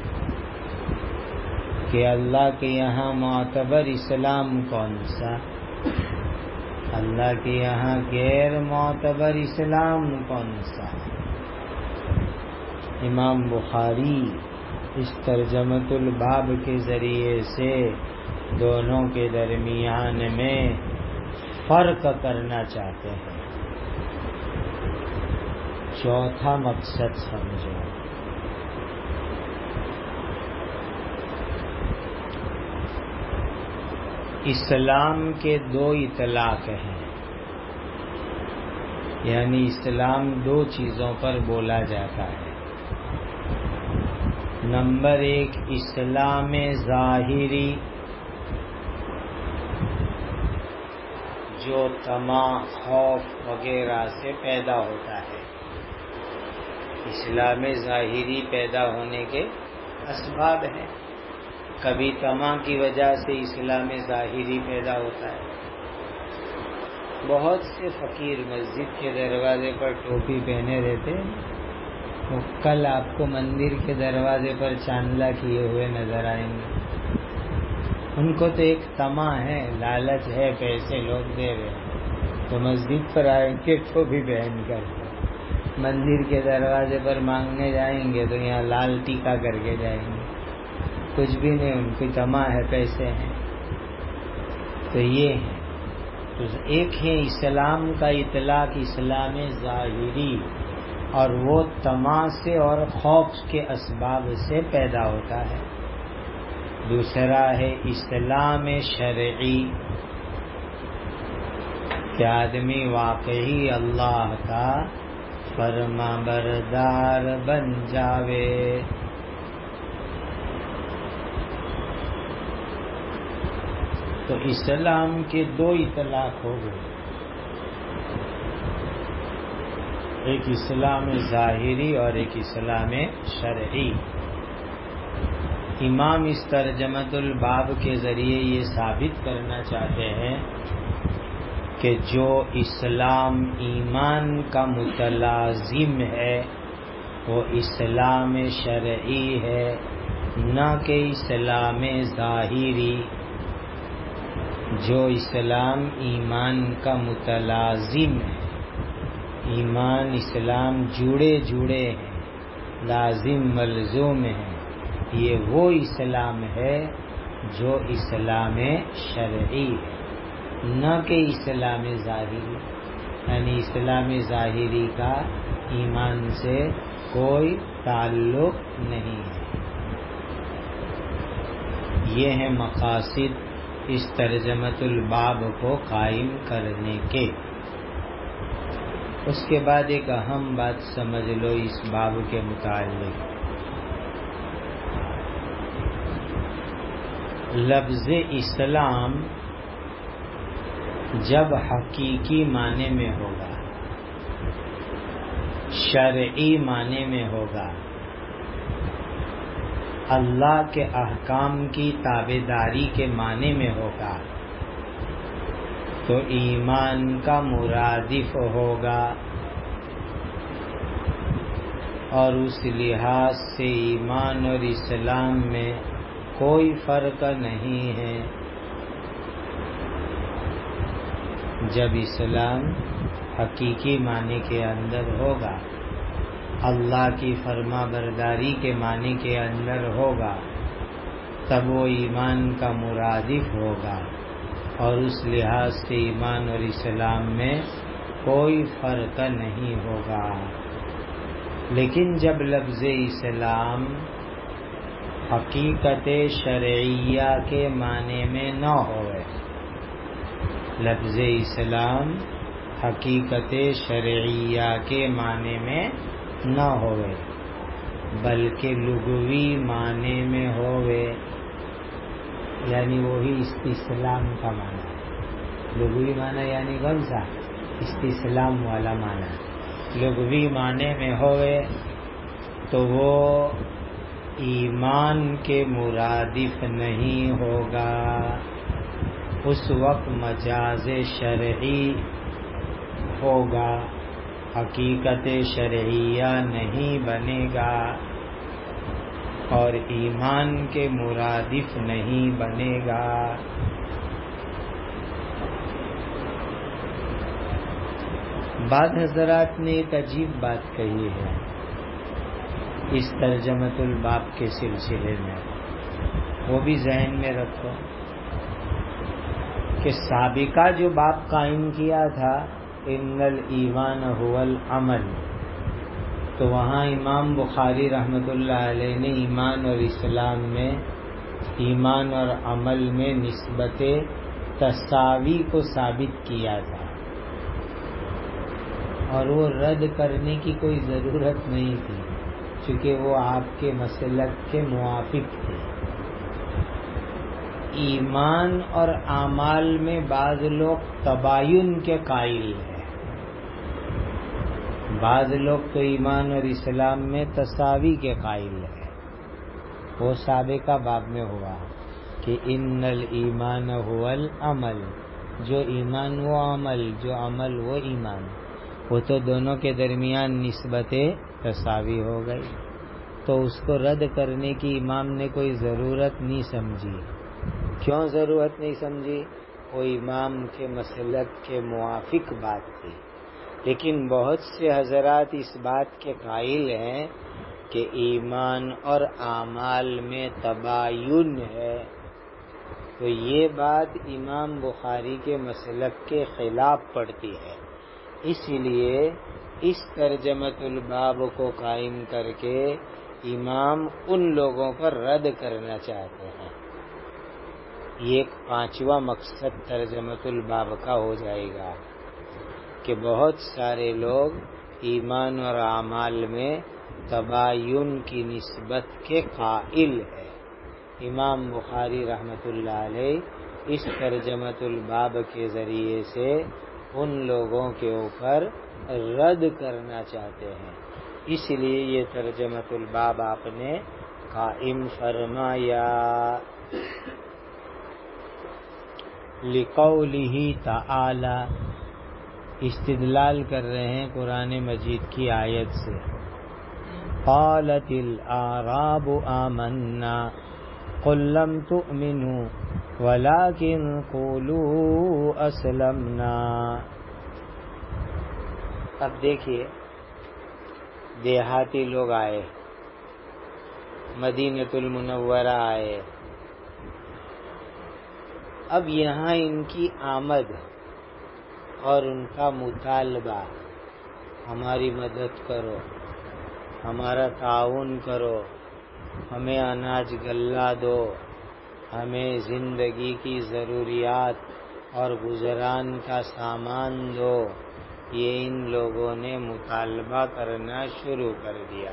کہ اللہ کے یہاں معتبر اسلام کون سا، اللہ کے یہاں غیر معتبر اسلام کون سا۔ امام بخاری اس ترجمۃ الباب کے ذریعے سے دونوں کے درمیان میں فرق کرنا چاہتے ہیں۔ چوتھا مقصد سمجھو، اسلام کے دو اطلاق ہیں، یعنی اسلام دو چیزوں پر بولا جاتا ہے۔ نمبر ایک اسلام ظاہری، جو طمع، خوف وغیرہ سے پیدا ہوتا ہے۔ اسلام ظاہری پیدا ہونے کے اسباب ہیں۔ کبھی طمع کی وجہ سے اسلام ظاہری پیدا ہوتا ہے۔ بہت سے فقیر مسجد کے دروازے پر ٹوپی پہنے رہتے ہیں، وہ کل آپ کو مندر کے دروازے پر چاندلا کیے ہوئے نظر آئیں گے۔ ان کو تو ایک طمع ہے، لالچ ہے، پیسے لوگ دے رہے ہیں تو مسجد پر آئیں گے ٹوپی پہن کر، مندر کے دروازے پر مانگنے جائیں گے تو یہاں لال ٹیکا کر کے جائیں گے، کچھ بھی نہیں، ان کی طمع ہے، پیسے ہیں۔ تو یہ ہے، تو ایک ہے اسلام کا اطلاق اسلام ظاہری، اور وہ طمع سے اور خوف کے اسباب سے پیدا ہوتا ہے۔ دوسرا ہے اسلام شرعی، کہ آدمی واقعی اللہ کا فرما بردار بن جاوے۔ تو اسلام کے دو اطلاق ہو گئے، ایک اسلام ظاہری اور ایک اسلام شرعی۔ امام اس ترجمۃ الباب کے ذریعے یہ ثابت کرنا چاہتے ہیں کہ جو اسلام ایمان کا متلازم ہے وہ اسلام شرعی ہے، نہ کہ اسلام ظاہری۔ جو اسلام ایمان کا متلازم ہے، ایمان اسلام جڑے جڑے ہیں، لازم ملزوم ہیں، یہ وہ اسلام ہے جو اسلام شرعی ہے، نہ کہ اسلام ظاہری۔ یعنی اسلام ظاہری کا ایمان سے کوئی تعلق نہیں ہے۔ یہ ہیں مقاصد اس ترجمۃ الباب کو قائم کرنے کے۔ اس کے بعد ایک اہم بات سمجھ لو اس باب کے متعلق، لفظ اسلام جب حقیقی معنی میں ہوگا، شرعی معنی میں ہوگا، اللہ کے احکام کی تابعداری کے معنی میں ہوگا، تو ایمان کا مرادف ہوگا، اور اس لحاظ سے ایمان اور اسلام میں کوئی فرق نہیں ہے۔ جب اسلام حقیقی معنی کے اندر ہوگا، اللہ کی فرما برداری کے معنی کے اندر ہوگا، تب وہ ایمان کا مرادف ہوگا، اور اس لحاظ سے ایمان اور اسلام میں کوئی فرق نہیں ہوگا۔ لیکن جب لفظ اسلام حقیقت شرعیہ کے معنی میں نہ ہوئے، لفظ اسلام حقیقت شرعیہ کے معنی میں نہ ہوئے، بلکہ لغوی معنی میں ہوئے، یعنی وہی استسلام کا معنی، لغوی معنی یعنی کون سا؟ استسلام والا معنی، لغوی معنی میں ہوئے تو وہ ایمان کے مرادف نہیں ہوگا، اس وقت مجاز شرعی ہوگا، حقیقت شرعیہ نہیں بنے گا اور ایمان کے مرادف نہیں بنے گا۔ بعض حضرات نے ایک عجیب بات کہی ہے اس ترجمۃ الباب کے سلسلے میں، وہ بھی ذہن میں رکھو کہ سابقہ جو باب قائم کیا تھا ان الایمان هو العمل، تو وہاں امام بخاری رحمۃ اللہ علیہ نے ایمان اور اسلام میں، ایمان اور عمل میں نسبت تساوی کو ثابت کیا تھا، اور وہ رد کرنے کی کوئی ضرورت نہیں تھی چونکہ وہ آپ کے مسلک کے موافق تھے۔ ایمان اور اعمال میں بعض لوگ تباین کے قائل ہیں، بعض لوگ تو ایمان اور اسلام میں تساوی کے قائل ہیں۔ وہ سابقہ باب میں ہوا کہ ان الایمان هو العمل، جو ایمان وہ عمل، جو عمل وہ ایمان، وہ تو دونوں کے درمیان نسبت تساوی ہو گئی، تو اس کو رد کرنے کی امام نے کوئی ضرورت نہیں سمجھی۔ کیوں ضرورت نہیں سمجھی؟ وہ امام کے مسلک کے موافق بات تھی، لیکن بہت سے حضرات اس بات کے قائل ہیں کہ ایمان اور اعمال میں تباین ہے، تو یہ بات امام بخاری کے مسلک کے خلاف پڑتی ہے، اس لیے اس ترجمۃ الباب کو قائم کر کے امام ان لوگوں پر رد کرنا چاہتے ہیں۔ یہ ایک پانچواں مقصد ترجمۃ الباب کا ہو جائے گا کہ بہت سارے لوگ ایمان اور اعمال میں تباین کی نسبت کے قائل ہیں۔ امام بخاری رحمۃ اللہ علیہ اس ترجمۃ الباب کے ذریعے سے ان لوگوں کے اوپر رد کرنا چاہتے ہیں، اس لیے یہ ترجمۃ الباب آپ نے قائم فرمایا۔ لقولہ تعالی، استدلال کر رہے ہیں قرآن مجید کی آیت سے، قالت الاعراب آمنا قل لم تؤمنوا ولكن قولوا اسلمنا۔ اب دیکھیے، دیہاتی لوگ آئے، مدینۃ المنورہ آئے، اب یہاں ان کی آمد اور ان کا مطالبہ، ہماری مدد کرو، ہمارا تعاون کرو، ہمیں اناج غلہ دو، ہمیں زندگی کی ضروریات اور گزران کا سامان دو، یہ ان لوگوں نے مطالبہ کرنا شروع کر دیا۔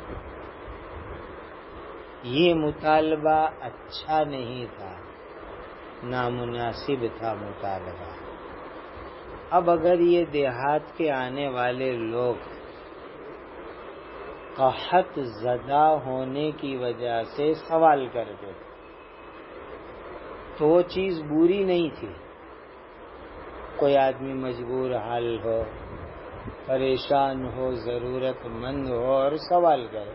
یہ مطالبہ اچھا نہیں تھا، نامناسب تھا مطالبہ۔ اب اگر یہ دیہات کے آنے والے لوگ قحط زدہ ہونے کی وجہ سے سوال کرتے تو وہ چیز بری نہیں تھی۔ کوئی آدمی مجبور حال ہو، پریشان ہو، ضرورت مند ہو اور سوال کرے،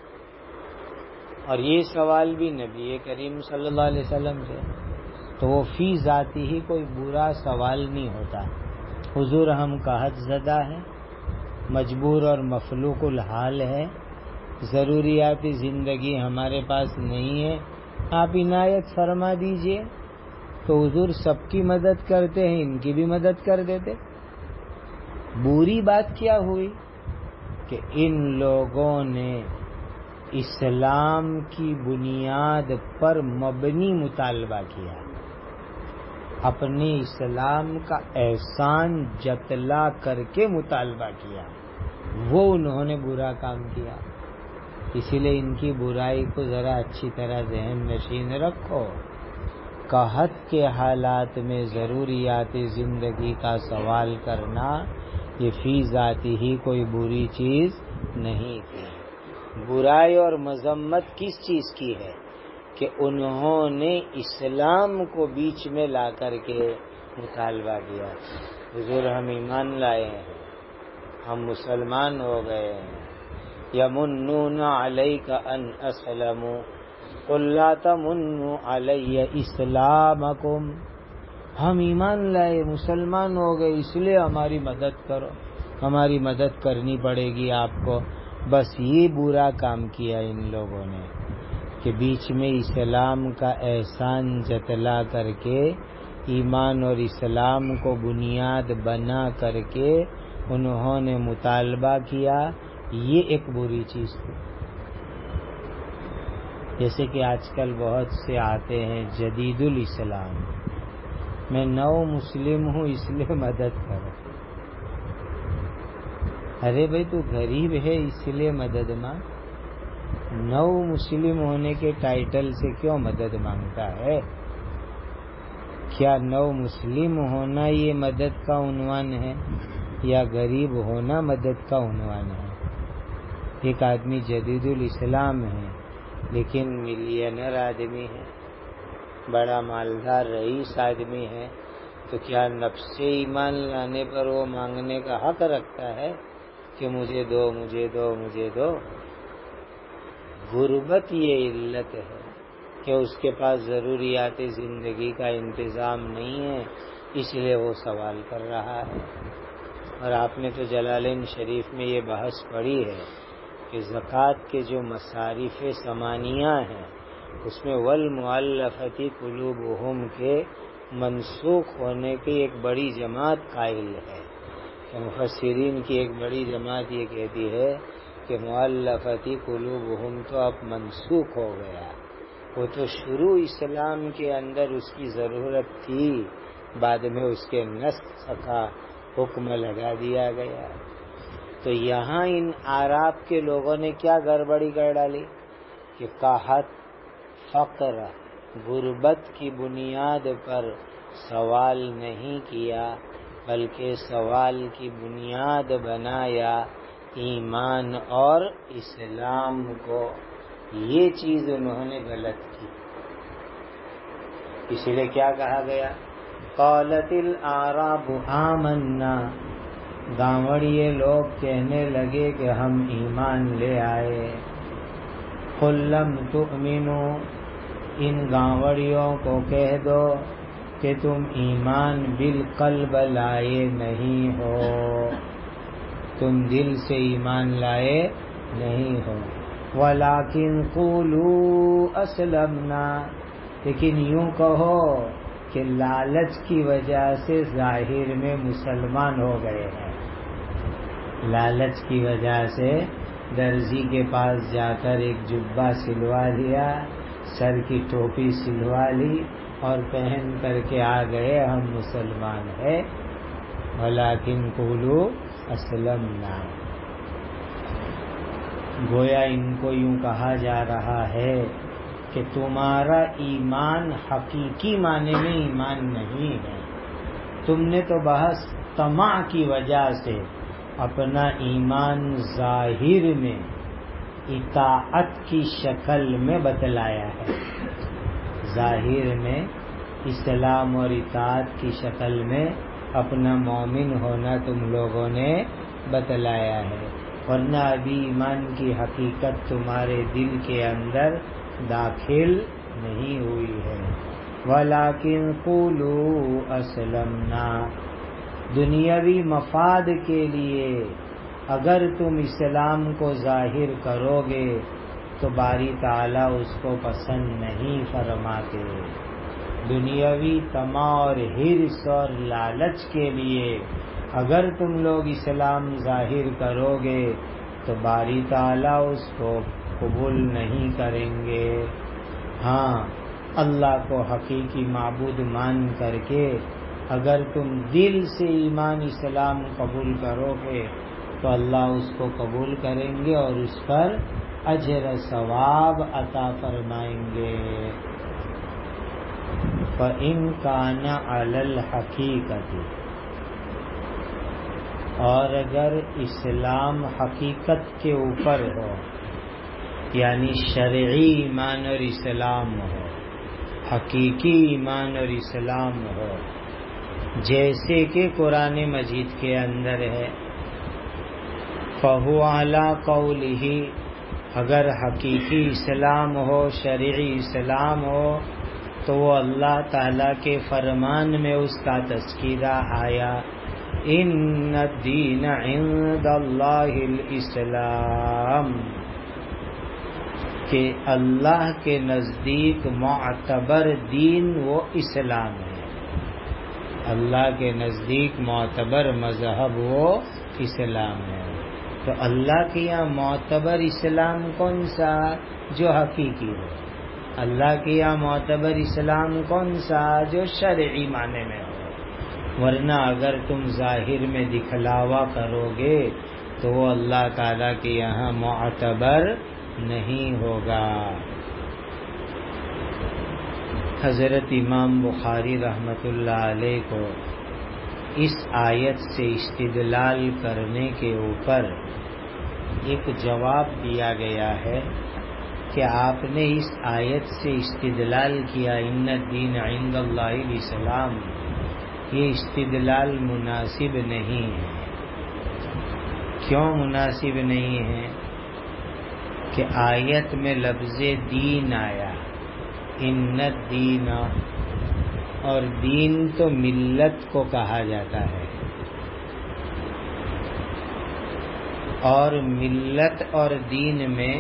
اور یہ سوال بھی نبی کریم صلی اللہ علیہ وسلم سے، تو وہ فی ذاتی ہی کوئی برا سوال نہیں ہوتا۔ حضور ہم قحط زدہ ہیں، مجبور اور مفلوق الحال ہے، ضروریات زندگی ہمارے پاس نہیں ہے، آپ عنایت فرما دیجئے، تو حضور سب کی مدد کرتے ہیں، ان کی بھی مدد کر دیتے۔ بری بات کیا ہوئی کہ ان لوگوں نے اسلام کی بنیاد پر مبنی مطالبہ کیا، اپنے اسلام کا احسان جتلا کر کے مطالبہ کیا، وہ انہوں نے برا کام کیا۔ اسی لیے ان کی برائی کو ذرا اچھی طرح ذہن نشین رکھو۔ قحط کے حالات میں ضروریات زندگی کا سوال کرنا یہ فی ذاتی ہی کوئی بری چیز نہیں تھی۔ برائی اور مذمت کس چیز کی ہے کہ انہوں نے اسلام کو بیچ میں لا کر کے مطالبہ کیا، حضور ہم ایمان لائے ہیں، ہم مسلمان ہو گئے ہیں، یمنون علیک ان اسلموا قل لا تمنوا علی اسلامکم، ہم ایمان لائے مسلمان ہو گئے اس لیے ہماری مدد کرو، ہماری مدد کرنی پڑے گی آپ کو۔ بس یہ برا کام کیا ان لوگوں نے کہ بیچ میں اسلام کا احسان جتلا کر کے، ایمان اور اسلام کو بنیاد بنا کر کے انہوں نے مطالبہ کیا، یہ ایک بری چیز تھی۔ جیسے کہ آج کل بہت سے آتے ہیں جدید الاسلام، میں نو مسلم ہوں اس لیے مدد کرو۔ ارے بھائی تو غریب ہے اس لیے مدد مانگ، نو مسلم ہونے کے ٹائٹل سے کیوں مدد مانگتا ہے؟ کیا نو مسلم ہونا یہ مدد کا عنوان ہے یا غریب ہونا مدد کا عنوان ہے؟ ایک آدمی جدید الاسلام ہے لیکن ملینر آدمی ہے، بڑا مالدار رئیس آدمی ہے، تو کیا نفس ایمان لانے پر وہ مانگنے کا حق رکھتا ہے کہ مجھے دو مجھے دو مجھے دو؟ غربت یہ علت ہے کہ اس کے پاس ضروریات زندگی کا انتظام نہیں ہے، اس لیے وہ سوال کر رہا ہے۔ اور آپ نے تو جلالین شریف میں یہ بحث پڑھی ہے کہ زکوٰۃ کے جو مصارف ثمانیہ ہیں اس میں والمؤلفۃ قلوبہم کے منسوخ ہونے کی ایک بڑی جماعت قائل ہے کہ مفسرین کی ایک بڑی جماعت یہ کہتی ہے کہ مؤلفۃ قلوبہم تو اب منسوخ ہو گیا، وہ تو شروع اسلام کے اندر اس کی ضرورت تھی، بعد میں اس کے نسخ کا حکم لگا دیا گیا۔ تو یہاں ان اعراب کے لوگوں نے کیا گڑبڑی کر ڈالی کہ قحط، فقر، غربت کی بنیاد پر سوال نہیں کیا بلکہ سوال کی بنیاد بنایا ایمان اور اسلام کو، یہ چیز انہوں نے غلط کی۔ اسی لیے کیا کہا گیا؟ قالت الاعراب آمنا، گانوڑیے لوگ کہنے لگے کہ ہم ایمان لے آئے۔ قل لم تؤمنوا، ان گانوڑیوں کو کہہ دو کہ تم ایمان بالقلب لائے نہیں ہو، تم دل سے ایمان لائے نہیں ہو۔ وَلَٰكِنْ قُولُوا أَسْلَمْنَا، لیکن یوں کہو کہ لالچ کی وجہ سے ظاہر میں مسلمان ہو گئے ہیں، لالچ کی وجہ سے درزی کے پاس جا کر ایک جبہ سلوا لیا، سر کی ٹوپی سلوا لی اور پہن کر کے آ گئے ہم مسلمان ہیں۔ وَلَٰكِنْ قُولُوا أَسْلَمْنَا، گویا ان کو یوں کہا جا رہا ہے کہ تمہارا ایمان حقیقی معنی میں ایمان نہیں ہے، تم نے تو بحث طمع کی وجہ سے اپنا ایمان ظاہر میں اطاعت کی شکل میں بتلایا ہے، ظاہر میں اسلام اور اطاعت کی شکل میں اپنا مومن ہونا تم لوگوں نے بتلایا ہے، ورنہ ابھی ایمان کی حقیقت تمہارے دل کے اندر داخل نہیں ہوئی ہے۔ وَلَٰكِنْ قُولُوا أَسْلَمْنَا، دنیاوی مفاد کے لیے اگر تم اسلام کو ظاہر کرو گے تو باری تعالیٰ اس کو پسند نہیں فرماتے، دنیاوی طمع اور حرص اور لالچ کے لیے اگر تم لوگ اسلام ظاہر کرو گے تو باری تعالیٰ اس کو قبول نہیں کریں گے۔ ہاں، اللہ کو حقیقی معبود مان کر کے اگر تم دل سے ایمان اسلام قبول کرو گے تو اللہ اس کو قبول کریں گے اور اس پر اجر ثواب عطا فرمائیں گے۔ فَإِنْ كَانَ عَلَى الْحَقِيقَةِ، اور اگر اسلام حقیقت کے اوپر ہو، یعنی شرعی ایمان اور اسلام ہو، حقیقی ایمان اور اسلام ہو، جیسے کہ قرآن مجید کے اندر ہے۔ فَهُوَ عَلَىٰ قَوْلِهِ، اگر حقیقی اسلام ہو، شرعی اسلام ہو، تو وہ اللہ تعالیٰ کے فرمان میں اس کا تذکرہ آیا، ان الدین عند اللہ الاسلام، کہ اللہ کے نزدیک معتبر دین وہ اسلام ہے، اللہ کے نزدیک معتبر مذہب وہ اسلام ہے۔ تو اللہ کے یہاں معتبر اسلام کون سا؟ جو حقیقی ہو۔ اللہ کے یہاں معتبر اسلام کون سا؟ جو شرعی معنی میں ہو، ورنہ اگر تم ظاہر میں دکھلاوا کرو گے تو وہ اللہ تعالیٰ کے یہاں معتبر نہیں ہوگا۔ حضرت امام بخاری رحمۃ اللہ علیہ کو اس آیت سے استدلال کرنے کے اوپر ایک جواب دیا گیا ہے کہ آپ نے اس آیت سے استدلال کیا ان الدین عند اللہ الاسلام، یہ استدلال مناسب نہیں ہے۔ کیوں مناسب نہیں ہے؟ کہ آیت میں لفظ دین آیا، ان الدین، اور دین تو ملت کو کہا جاتا ہے، اور ملت اور دین میں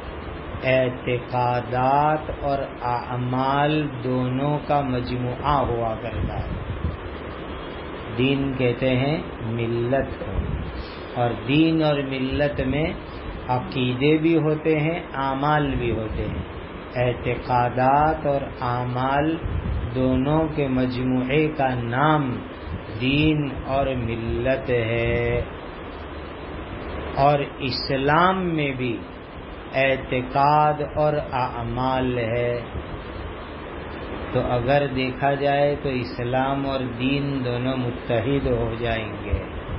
اعتقادات اور اعمال دونوں کا مجموعہ ہوا کرتا ہے۔ دین کہتے ہیں ملت کو، اور دین اور ملت میں عقیدے بھی ہوتے ہیں، اعمال بھی ہوتے ہیں۔ اعتقادات اور اعمال دونوں کے مجموعے کا نام دین اور ملت ہے۔ اور اسلام میں بھی اعتقاد اور اعمال ہے۔ تو اگر دیکھا جائے تو اسلام اور دین دونوں متحد ہو جائیں گے۔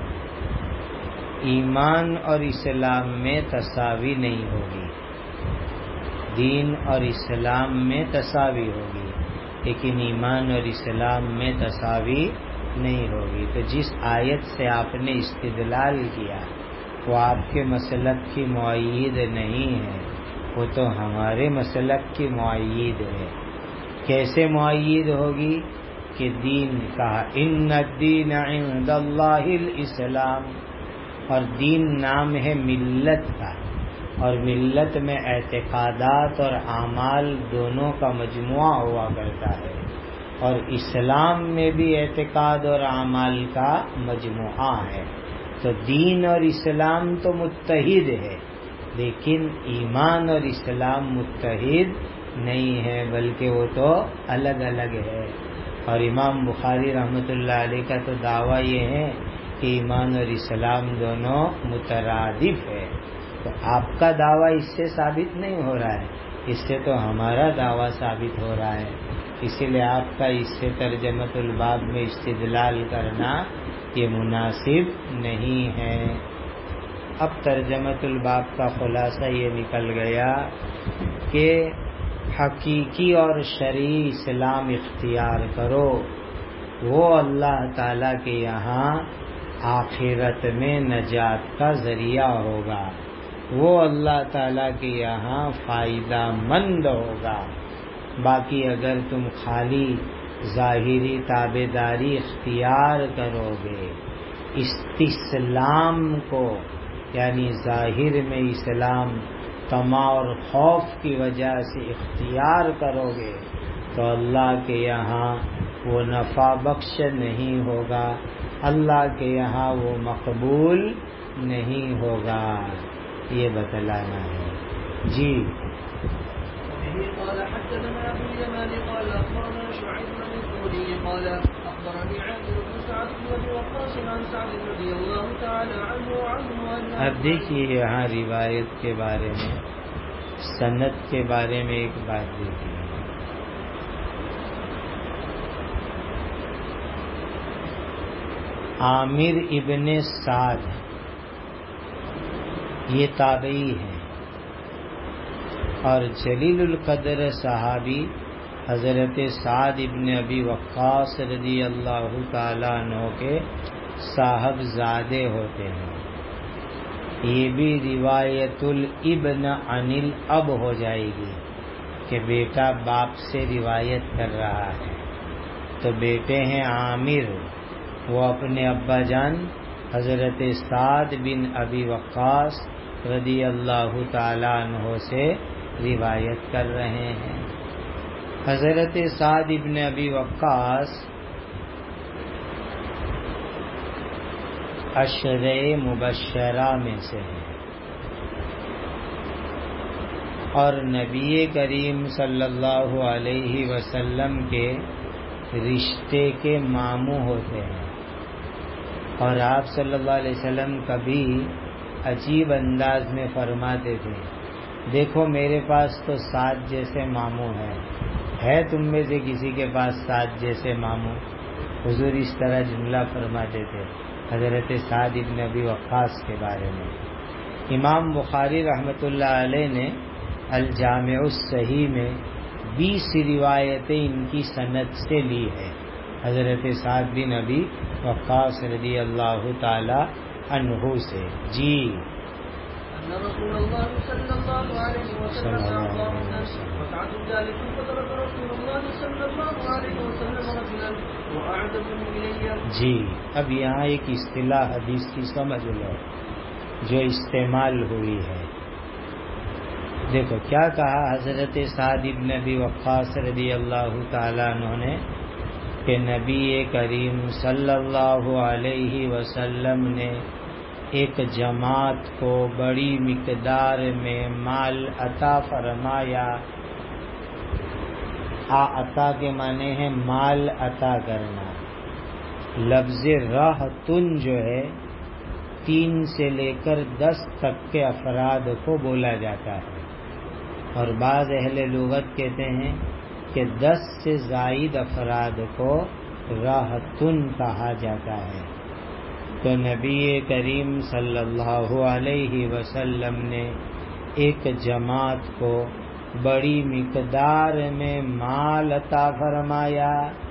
ایمان اور اسلام میں تساوی نہیں ہوگی، دین اور اسلام میں تساوی ہوگی، لیکن ایمان اور اسلام میں تساوی نہیں ہوگی۔ تو جس آیت سے آپ نے استدلال کیا وہ آپ کے مسلک کی مؤید نہیں ہے، وہ تو ہمارے مسلک کی مؤید ہے۔ کیسے مؤید ہوگی؟ کہ دین کہا ان الدین عند اللہ الاسلام، اور دین نام ہے ملت کا، اور ملت میں اعتقادات اور اعمال دونوں کا مجموعہ ہوا کرتا ہے، اور اسلام میں بھی اعتقاد اور اعمال کا مجموعہ ہے۔ تو دین اور اسلام تو متحد ہے، لیکن ایمان اور اسلام متحد نہیں ہے، بلکہ وہ تو الگ الگ ہے۔ اور امام بخاری رحمۃ اللہ علیہ کا تو دعویٰ یہ ہے کہ ایمان اور اسلام دونوں مترادف ہے۔ تو آپ کا دعویٰ اس سے ثابت نہیں ہو رہا ہے، اس سے تو ہمارا دعویٰ ثابت ہو رہا ہے، اسی لیے آپ کا اس سے ترجمۃ الباب میں استدلال کرنا یہ مناسب نہیں ہے۔ اب ترجمۃ الباب کا خلاصہ یہ نکل گیا کہ حقیقی اور شرعی اسلام اختیار کرو، وہ اللہ تعالیٰ کے یہاں آخرت میں نجات کا ذریعہ ہوگا، وہ اللہ تعالیٰ کے یہاں فائدہ مند ہوگا۔ باقی اگر تم خالی ظاہری تابعداری اختیار کرو گے، استسلام کو یعنی ظاہر میں اسلام طمع اور خوف کی وجہ سے اختیار کرو گے تو اللہ کے یہاں وہ نفع بخش نہیں ہوگا، اللہ کے یہاں وہ مقبول نہیں ہوگا، یہ بتلانا ہے۔ جی قال حدثنا ابو اليمان قال اخبرنا شعيب بن الثوري قال اخبرني عامر بن سعد بن ابي وقاص عن سعد رضي الله تعالى عنه اب دیکھیے یہاں روایت کے بارے میں، سند کے بارے میں ایک بات دیکھیے۔ عامر ابن سعد یہ تابعی ہے، اور جلیل القدر صحابی حضرت سعد ابن ابی وقاص رضی اللہ تعالیٰ عنہ کے صاحبزادے ہوتے ہیں. یہ بھی روایت الابن عن الاب ہو جائے گی کہ بیٹا باپ سے روایت کر رہا ہے. تو بیٹے ہیں عامر، وہ اپنے ابا جان حضرت سعد بن ابی وقاص رضی اللہ تعالیٰ عنہ سے روایت کر رہے ہیں. حضرت سعد بن ابی وقاص عشرہ مبشرہ میں سے ہیں اور نبی کریم صلی اللہ علیہ وسلم کے رشتے کے ماموں ہوتے ہیں. اور آپ صلی اللہ علیہ وسلم کبھی عجیب انداز میں فرماتے تھے، دیکھو میرے پاس تو 7 جیسے ماموں ہیں، ہے تم میں سے کسی کے پاس 7 جیسے ماموں؟ حضور اس طرح جملہ فرماتے تھے حضرت سعد ابن ابی وقاص کے بارے میں. امام بخاری رحمۃ اللہ علیہ نے الجامع الصحیح میں 20 روایتیں ان کی سند سے لی ہے حضرت سعد بن ابی وقاص رضی اللہ تعالی عنہ سے. جی أن رسول الله صلى الله عليه وسلم أعطى رجلا وسعد جالس فطرق رسول الله صلى الله عليه وسلم رجلا وأعجبه إلي. جی اب یہاں ایک اصطلاح حدیث کی سمجھ لو جو استعمال ہوئی ہے. دیکھو کیا کہا حضرت سعد بن ابی وقاص رضی اللہ تعالیٰ عنہ نے کہ نبی کریم صلی اللہ علیہ وسلم نے ایک جماعت کو بڑی مقدار میں مال عطا فرمایا. عطا کے معنی ہے مال عطا کرنا. لفظ راحتن جو ہے 3 سے لے کر 10 تک کے افراد کو بولا جاتا ہے، اور بعض اہل لغت کہتے ہیں کہ 10 سے زائد افراد کو راحتن کہا جاتا ہے. تو نبی کریم صلی اللہ علیہ وسلم نے ایک جماعت کو بڑی مقدار میں مال عطا فرمایا.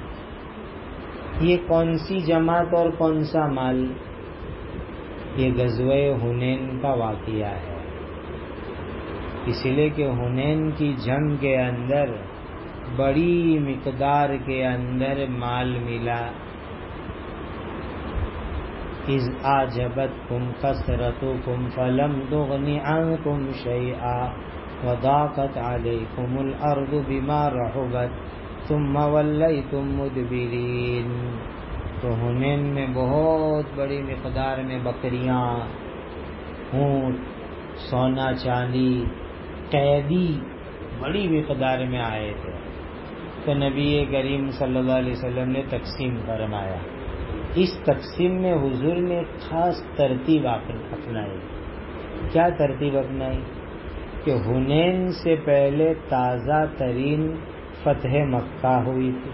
یہ کون سی جماعت اور کون سا مال؟ یہ غزوہ حنین کا واقعہ ہے. اس لیے کہ حنین کی جنگ کے اندر بڑی مقدار کے اندر مال ملا. اذ اعجبتکم کثرتکم فلم تغن عنکم شیئا وضاقت علیکم الارض بما رحبت ثم ولیتم مدبرین. تو حنین میں بہت بڑی مقدار میں بکریاں، اونٹ، سونا چاندی، قیدی بڑی مقدار میں آئے تھے. تو نبی کریم صلی اللہ علیہ وسلم نے تقسیم فرمایا. اس تقسیم میں حضور نے خاص ترتیب اپنائی. کیا ترتیب اپنائی؟ کہ حنین سے پہلے تازہ ترین فتح مکہ ہوئی تھی،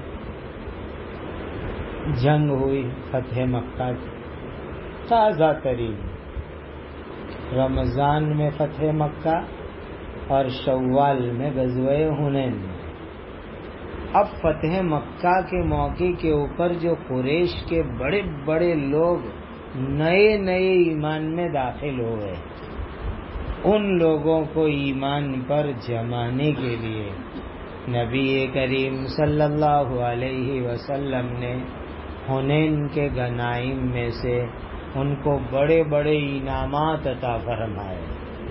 جنگ ہوئی فتح مکہ کی تازہ ترین. رمضان میں فتح مکہ اور شوال میں غزوہ حنین میں. اب فتح مکہ کے موقع کے اوپر جو قریش کے بڑے بڑے لوگ نئے نئے ایمان میں داخل ہوئے، ان لوگوں کو ایمان پر جمانے کے لیے نبی کریم صلی اللہ علیہ وسلم نے حنین کے غنائم میں سے ان کو بڑے بڑے انعامات عطا فرمائے.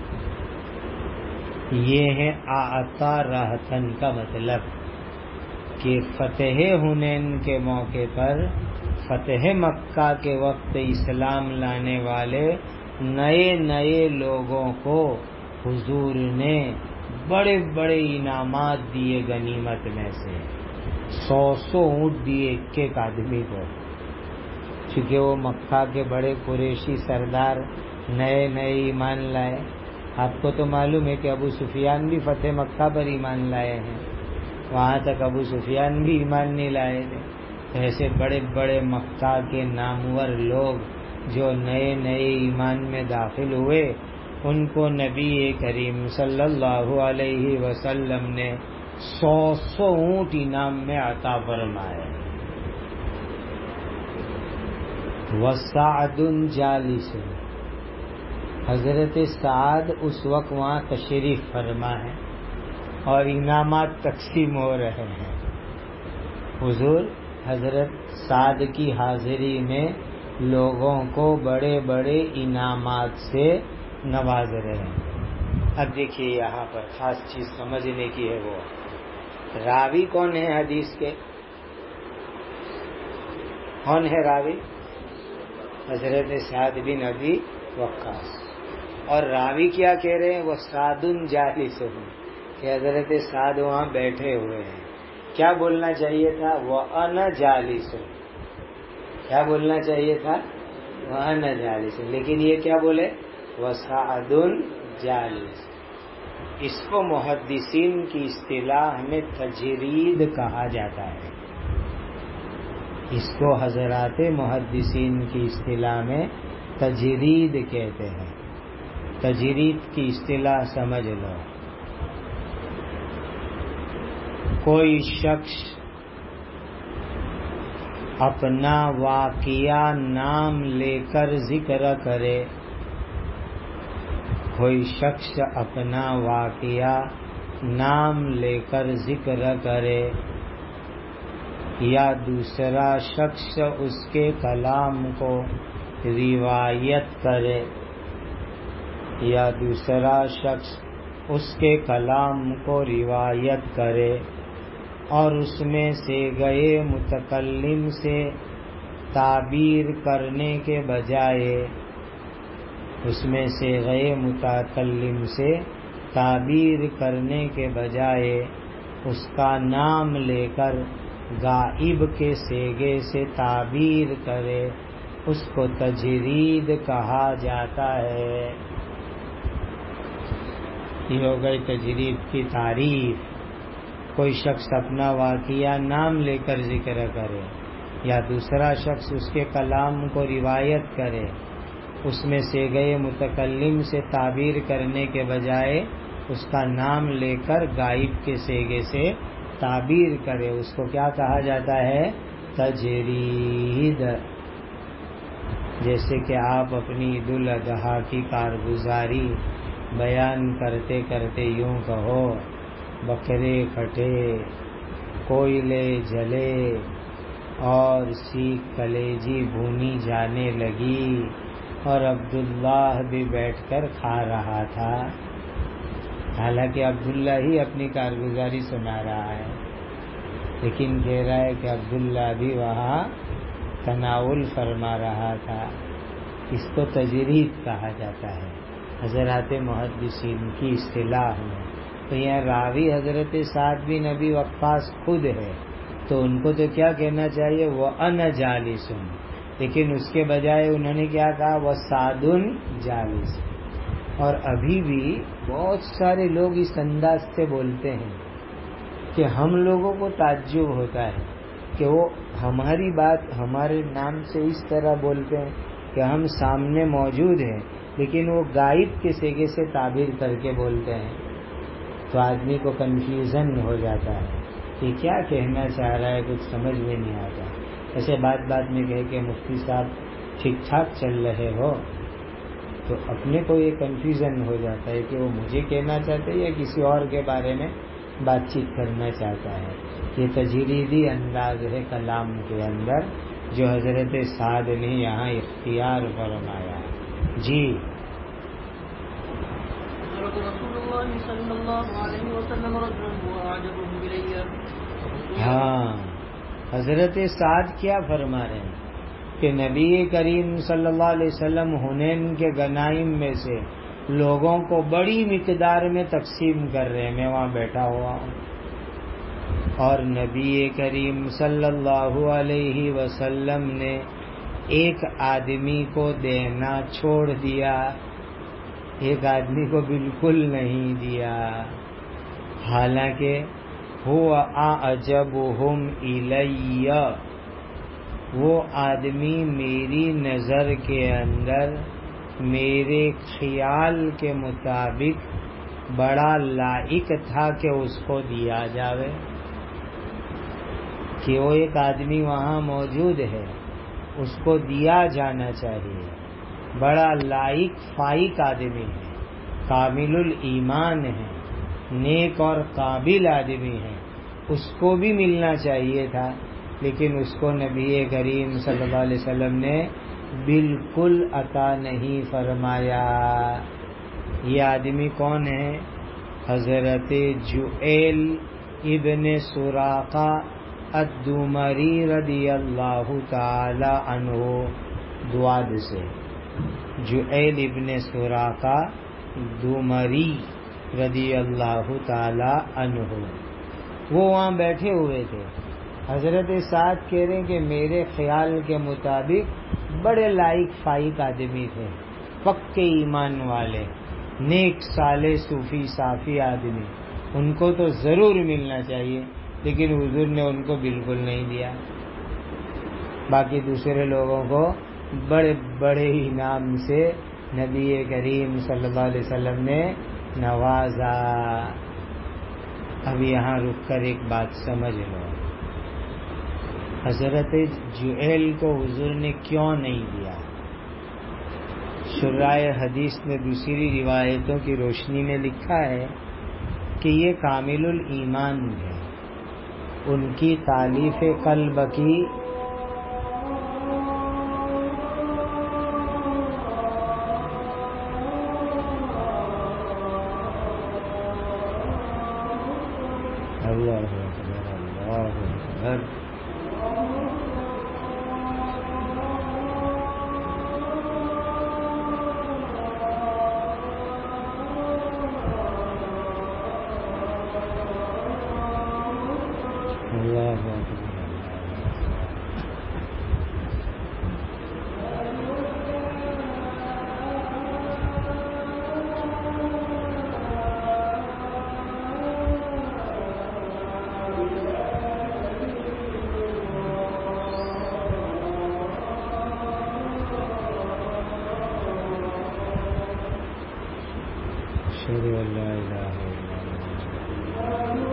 یہ ہے اعطا راحتن کا مطلب کہ فتح حنین کے موقع پر فتح مکہ کے وقت اسلام لانے والے نئے نئے لوگوں کو حضور نے بڑے بڑے انعامات دیے. غنیمت میں سے 100 اونٹ دیے ایک آدمی کو، چونکہ وہ مکہ کے بڑے قریشی سردار نئے نئے ایمان لائے. آپ کو تو معلوم ہے کہ ابو سفیان بھی فتح مکہ پر ایمان لائے ہیں، وہاں تک ابو سفیان بھی ایمان نہیں لائے تھے. ایسے بڑے بڑے مکہ کے نامور لوگ جو نئے نئے ایمان میں داخل ہوئے، ان کو نبی کریم صلی اللہ علیہ وسلم نے 100 اونٹ انعام میں عطا فرمائے. وسعد جالس، حضرت سعد اس وقت وہاں تشریف فرما ہے اور انعامات تقسیم ہو رہے ہیں. حضور حضرت سعد کی حاضری میں لوگوں کو بڑے بڑے انعامات سے نواز رہے ہیں. اب دیکھیے یہاں پر خاص چیز سمجھنے کی ہے، وہ راوی کون ہے حدیث کے؟ کون ہے راوی؟ حضرت سعد بن ابی وقاص. اور راوی کیا کہہ رہے ہیں؟ وہ سعد جالس ہوں، کہ حضرت سعد وہاں بیٹھے ہوئے ہیں. کیا بولنا چاہیے تھا؟ وہ انا جالس ہوں. کیا بولنا چاہیے تھا؟ وہ انا جالس ہوں. لیکن یہ کیا بولے؟ وہ سعد جالس. اس کو محدثین کی اصطلاح میں تجرید کہا جاتا ہے. اس کو حضرات محدثین کی اصطلاح میں تجرید کہتے ہیں. تجرید کی اصطلاح سمجھ لو. کوئی شخص اپنا واقعہ نام لے کر ذکر کرے، کوئی شخص اپنا واقعہ نام لے کر ذکر کرے، یا دوسرا شخص اس کے کلام کو روایت کرے، یا دوسرا شخص اس کے کلام کو روایت کرے، اور اس میں سے گئے متکلم سے تعبیر کرنے کے بجائے، اس میں سے گئے متکلم سے تعبیر کرنے کے بجائے اس کا نام لے کر غائب کے صیغے سے تعبیر کرے، اس کو تجرید کہا جاتا ہے. یہ ہو گئی تجرید کی تعریف. کوئی شخص اپنا واقعہ نام لے کر ذکر کرے، یا دوسرا شخص اس کے کلام کو روایت کرے، اس میں سے گئے متکلم سے تعبیر کرنے کے بجائے اس کا نام لے کر غائب کے صیغے سے تعبیر کرے، اس کو کیا کہا جاتا ہے؟ تجرید. جیسے کہ آپ اپنی عید الاضحیٰ کی کارگزاری بیان کرتے کرتے یوں کہو: بکرے کٹے، کوئلے جلے، اور سیخ کلیجی بھونی جانے لگی، اور عبداللہ بھی بیٹھ کر کھا رہا تھا. حالانکہ عبداللہ ہی اپنی کارگزاری سنا رہا ہے، لیکن کہہ رہا ہے کہ عبداللہ بھی وہاں تناول فرما رہا تھا. اس کو تجرید کہا جاتا ہے حضرات محدثین کی اصطلاح میں. تو یہاں راوی حضرت سعد بن ابی وقاص خود ہے، تو ان کو تو کیا کہنا چاہیے؟ وہ انا جالس ہوں. لیکن اس کے بجائے انہوں نے کیا کہا؟ وہ سعد جالس. اور ابھی بھی بہت سارے لوگ اس انداز سے بولتے ہیں کہ ہم لوگوں کو تعجب ہوتا ہے کہ وہ ہماری بات ہمارے نام سے اس طرح بولتے ہیں کہ ہم سامنے موجود ہیں، لیکن وہ غائب کے صیغے سے تعبیر کر کے بولتے ہیں. تو آدمی کو کنفیوژن ہو جاتا ہے کہ کیا کہنا چاہ رہا ہے، کچھ سمجھ میں نہیں آتا. ایسے بات بات میں کہے کہ مفتی صاحب ٹھیک ٹھاک چل رہے ہو، تو اپنے کو یہ کنفیوژن ہو جاتا ہے کہ وہ مجھے کہنا چاہتے ہیں یا کسی اور کے بارے میں بات چیت کرنا چاہتا ہے. یہ تجریدی انداز ہے کلام کے اندر جو حضرت سعد نے یہاں اختیار فرمایا. جی ہاں، حضرت سعد کیا فرما رہے ہیں کہ نبی کریم صلی اللہ علیہ وسلم حنین کے غنائم میں سے لوگوں کو بڑی مقدار میں تقسیم کر رہے ہیں، میں وہاں بیٹھا ہوا ہوں. اور نبی کریم صلی اللہ علیہ وسلم نے ایک آدمی کو دینا چھوڑ دیا، ایک آدمی کو بالکل نہیں دیا. حالانکہ هو اعجبهم الی، وہ آدمی میری نظر کے اندر میرے خیال کے مطابق بڑا لائق تھا کہ اس کو دیا جاوے، کہ وہ ایک آدمی وہاں موجود ہے، اس کو دیا جانا چاہیے، بڑا لائق فائق آدمی ہے، کامل الایمان ہے، نیک اور قابل آدمی ہے، اس کو بھی ملنا چاہیے تھا، لیکن اس کو نبی کریم صلی اللہ علیہ وسلم نے بالکل عطا نہیں فرمایا۔ یہ آدمی کون ہے؟ حضرت جعیل ابن سراقہ الدمری رضی اللہ تعالی عنہ، دواد سے، جعیل ابن سراقہ دمری رضی اللہ تعالی عنہ، وہ وہاں بیٹھے ہوئے تھے۔ حضرت سعد کہہ رہے ہیں کہ میرے خیال کے مطابق بڑے لائق فائق آدمی تھے، پکے ایمان والے، نیک صالح صوفی صافی آدمی، ان کو تو ضرور ملنا چاہیے، لیکن حضور نے ان کو بالکل نہیں دیا۔ باقی دوسرے لوگوں کو بڑے بڑے انعام سے نبی کریم صلی اللہ علیہ وسلم نے نوازا۔ اب یہاں رک کر ایک بات سمجھ لو، حضرت جعیل کو حضور نے کیوں نہیں دیا؟ شرائع حدیث میں دوسری روایتوں کی روشنی میں لکھا ہے کہ یہ کامل الایمان ہے، ان کی تالیف قلب کی اللہ اکبر اللہ اکبر، اللہ اکبر، اشہد ان لا الہ الا اللہ،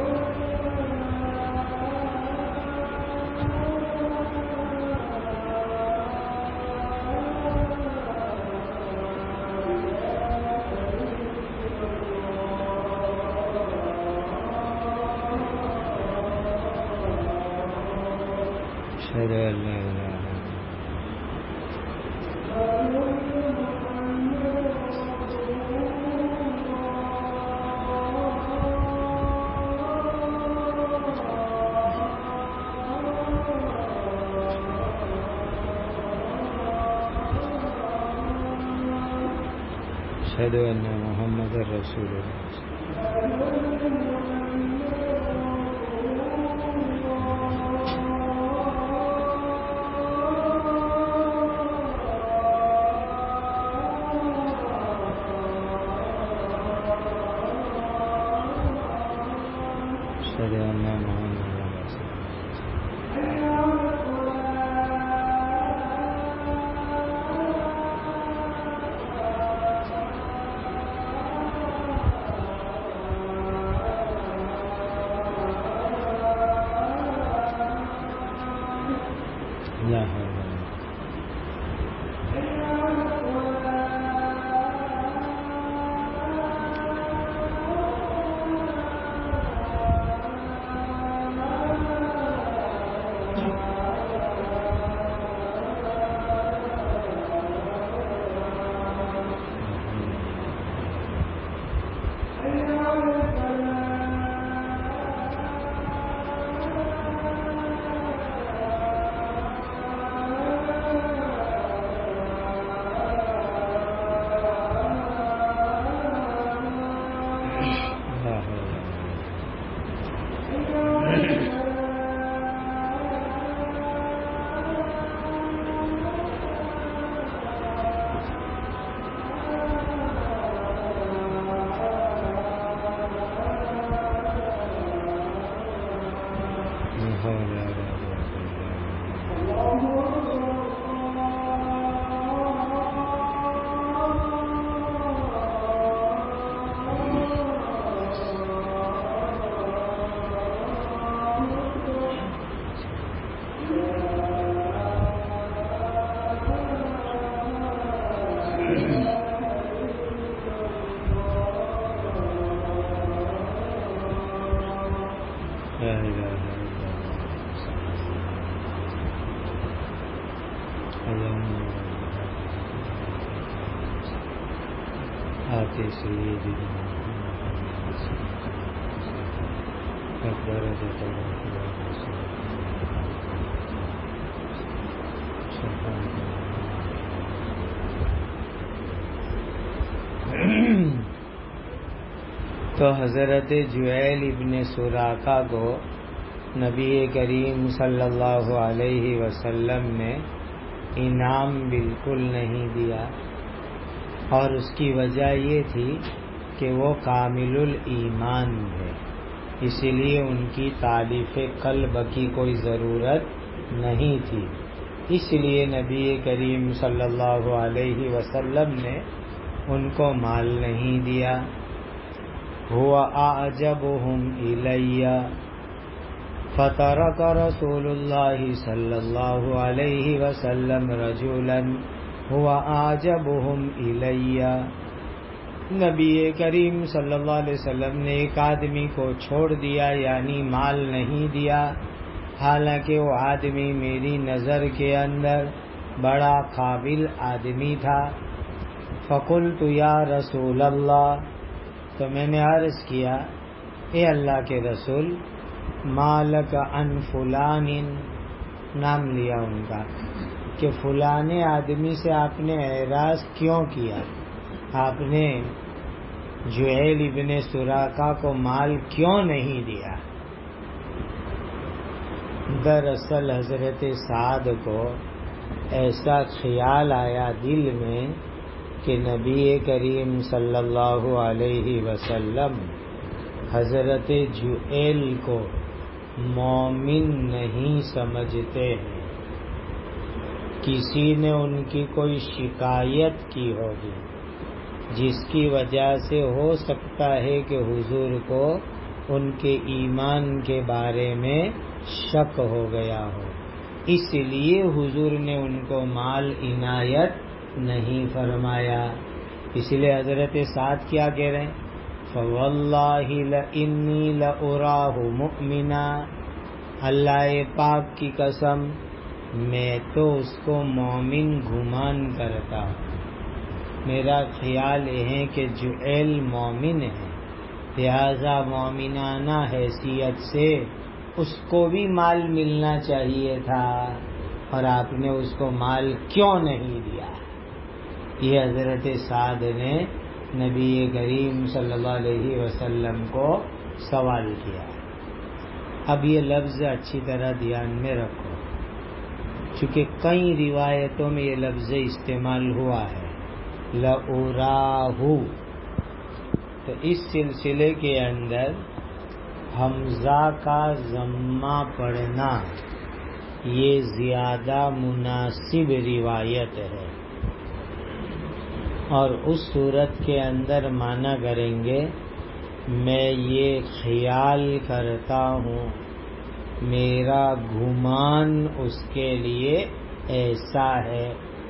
اشہد ان لا الہ الا اللہ، اشہد ان محمد رسول اللہ، اشہد ان محمد رسول اللہ۔ آتے سیدنا اکبر تو حضرت جویل ابن سراقہ کو نبی کریم صلی اللہ علیہ وسلم نے انعام بالکل نہیں دیا، اور اس کی وجہ یہ تھی کہ وہ کامل الایمان تھے، اسی لیے ان کی تعریف قلب کی کوئی ضرورت نہیں تھی، اس لیے نبی کریم صلی اللہ علیہ وسلم نے ان کو مال نہیں دیا۔ هو اعجبهم الی فترک رسول اللہ صلی اللہ علیہ وسلم رجلا هو اعجبهم الی، نبی کریم صلی اللہ علیہ وسلم نے ایک آدمی کو چھوڑ دیا، یعنی مال نہیں دیا، حالانکہ وہ آدمی میری نظر کے اندر بڑا قابل آدمی تھا۔ فقلت یا رسول اللہ، تو میں نے عرض کیا اے اللہ کے رسول، مالک عن فلان، نام لیا ان کا کہ فلانے آدمی سے آپ نے اعراض کیوں کیا، آپ نے جویل ابن سراقہ کو مال کیوں نہیں دیا؟ دراصل حضرت سعد کو ایسا خیال آیا دل میں کہ نبی کریم صلی اللہ علیہ وسلم حضرت جویل کو مومن نہیں سمجھتے ہیں، کسی نے ان کی کوئی شکایت کی ہوگی جس کی وجہ سے ہو سکتا ہے کہ حضور کو ان کے ایمان کے بارے میں شک ہو گیا ہو، اس لیے حضور نے ان کو مال عنایت نہیں فرمایا۔ اس لیے حضرت سعد کیا کہہ رہے ہیں؟ فواللہ لانی لاراہ مؤمنا، اللہ پاک کی قسم میں تو اس کو مومن گمان کرتا ہوں، میرا خیال یہ ہے کہ جویل مومن ہے، لہذا مومنانہ حیثیت سے اس کو بھی مال ملنا چاہیے تھا، اور آپ نے اس کو مال کیوں نہیں دیا؟ یہ حضرت سعد نے نبی کریم صلی اللہ علیہ وسلم کو سوال کیا۔ اب یہ لفظ اچھی طرح دھیان میں رکھو، چونکہ کئی روایتوں میں یہ لفظ استعمال ہوا ہے، لَأُرَاهُ، تو اس سلسلے کے اندر حمزہ کا ضمہ پڑھنا یہ زیادہ مناسب روایت ہے، اور اس صورت کے اندر معنی کریں گے میں یہ خیال کرتا ہوں، میرا گمان اس کے لیے ایسا ہے۔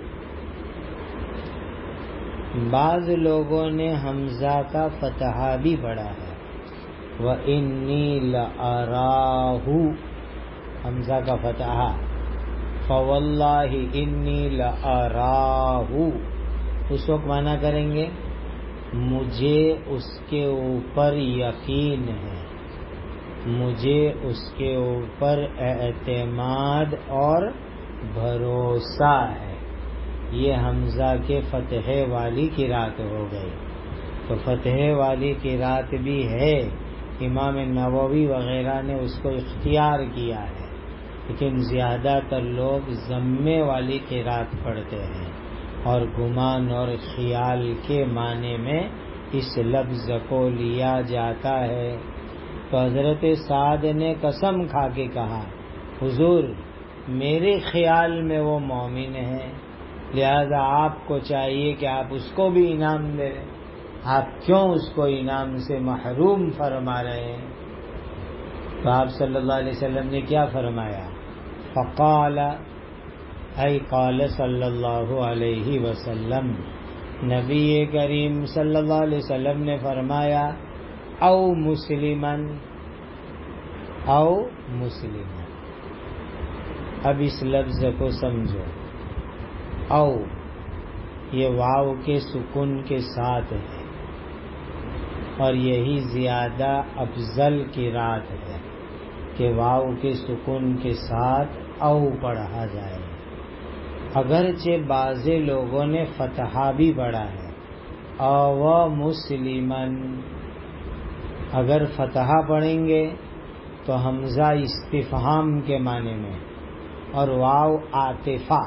بعض لوگوں نے حمزہ کا فتحہ بھی پڑھا ہے، وَإِنِّي لَأَرَاهُ، حمزہ کا فتحہ، فَوَاللَّهِ إِنِّي لَأَرَاهُ، اس وقت معنی کریں گے مجھے اس کے اوپر یقین ہے، مجھے اس کے اوپر اعتماد اور بھروسہ ہے۔ یہ حمزہ کے فتحے والی قرات ہو گئی، تو فتحے والی قرات بھی ہے، امام نووی وغیرہ نے اس کو اختیار کیا ہے، لیکن زیادہ تر لوگ ضمے والی قرات پڑھتے ہیں، اور گمان اور خیال کے معنی میں اس لفظ کو لیا جاتا ہے۔ تو حضرت سعد نے قسم کھا کے کہا حضور میرے خیال میں وہ مومن ہے، لہذا آپ کو چاہیے کہ آپ اس کو بھی انعام دیں، آپ کیوں اس کو انعام سے محروم فرما رہے ہیں؟ تو آپ صلی اللہ علیہ وسلم نے کیا فرمایا؟ فقال، ای قال صلی اللہ علیہ وسلم، نبی کریم صلی اللہ علیہ وسلم نے فرمایا او مسلمن، او مسلمن. اب اس لفظ کو سمجھو. او یہ واو کے سکون کے ساتھ ہے، اور یہی زیادہ افضل قرات ہے کہ واو کے سکون کے ساتھ او پڑھا جائے. اگرچہ بعض لوگوں نے فتحہ بھی پڑھا ہے، او مسلمن. اگر فتحہ پڑھیں گے تو حمزہ استفہام کے معنی میں اور واو عاطفہ.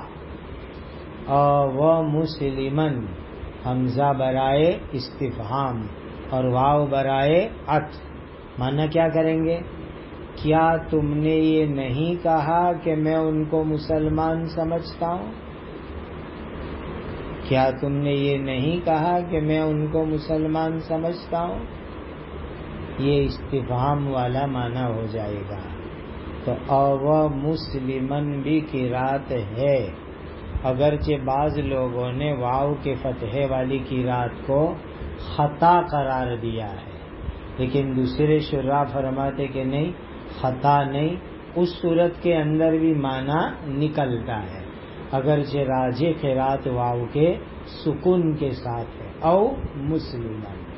او مسلمن حمزہ برائے استفہام اور واو برائے عطف. معنی کیا کریں گے؟ کیا تم نے یہ نہیں کہا کہ میں ان کو مسلمان سمجھتا ہوں؟ کیا تم نے یہ نہیں کہا کہ میں ان کو مسلمان سمجھتا ہوں؟ یہ استفہام والا معنی ہو جائے گا. تو او مسلمن بھی قرات ہے، اگرچہ بعض لوگوں نے واو کے فتحے والی قرات کو خطا قرار دیا ہے، لیکن دوسرے شراح فرماتے کہ نہیں، خطا نہیں، اس صورت کے اندر بھی معنی نکلتا ہے، اگرچہ راجح قرات واو کے سکون کے ساتھ ہے. او مسلمان.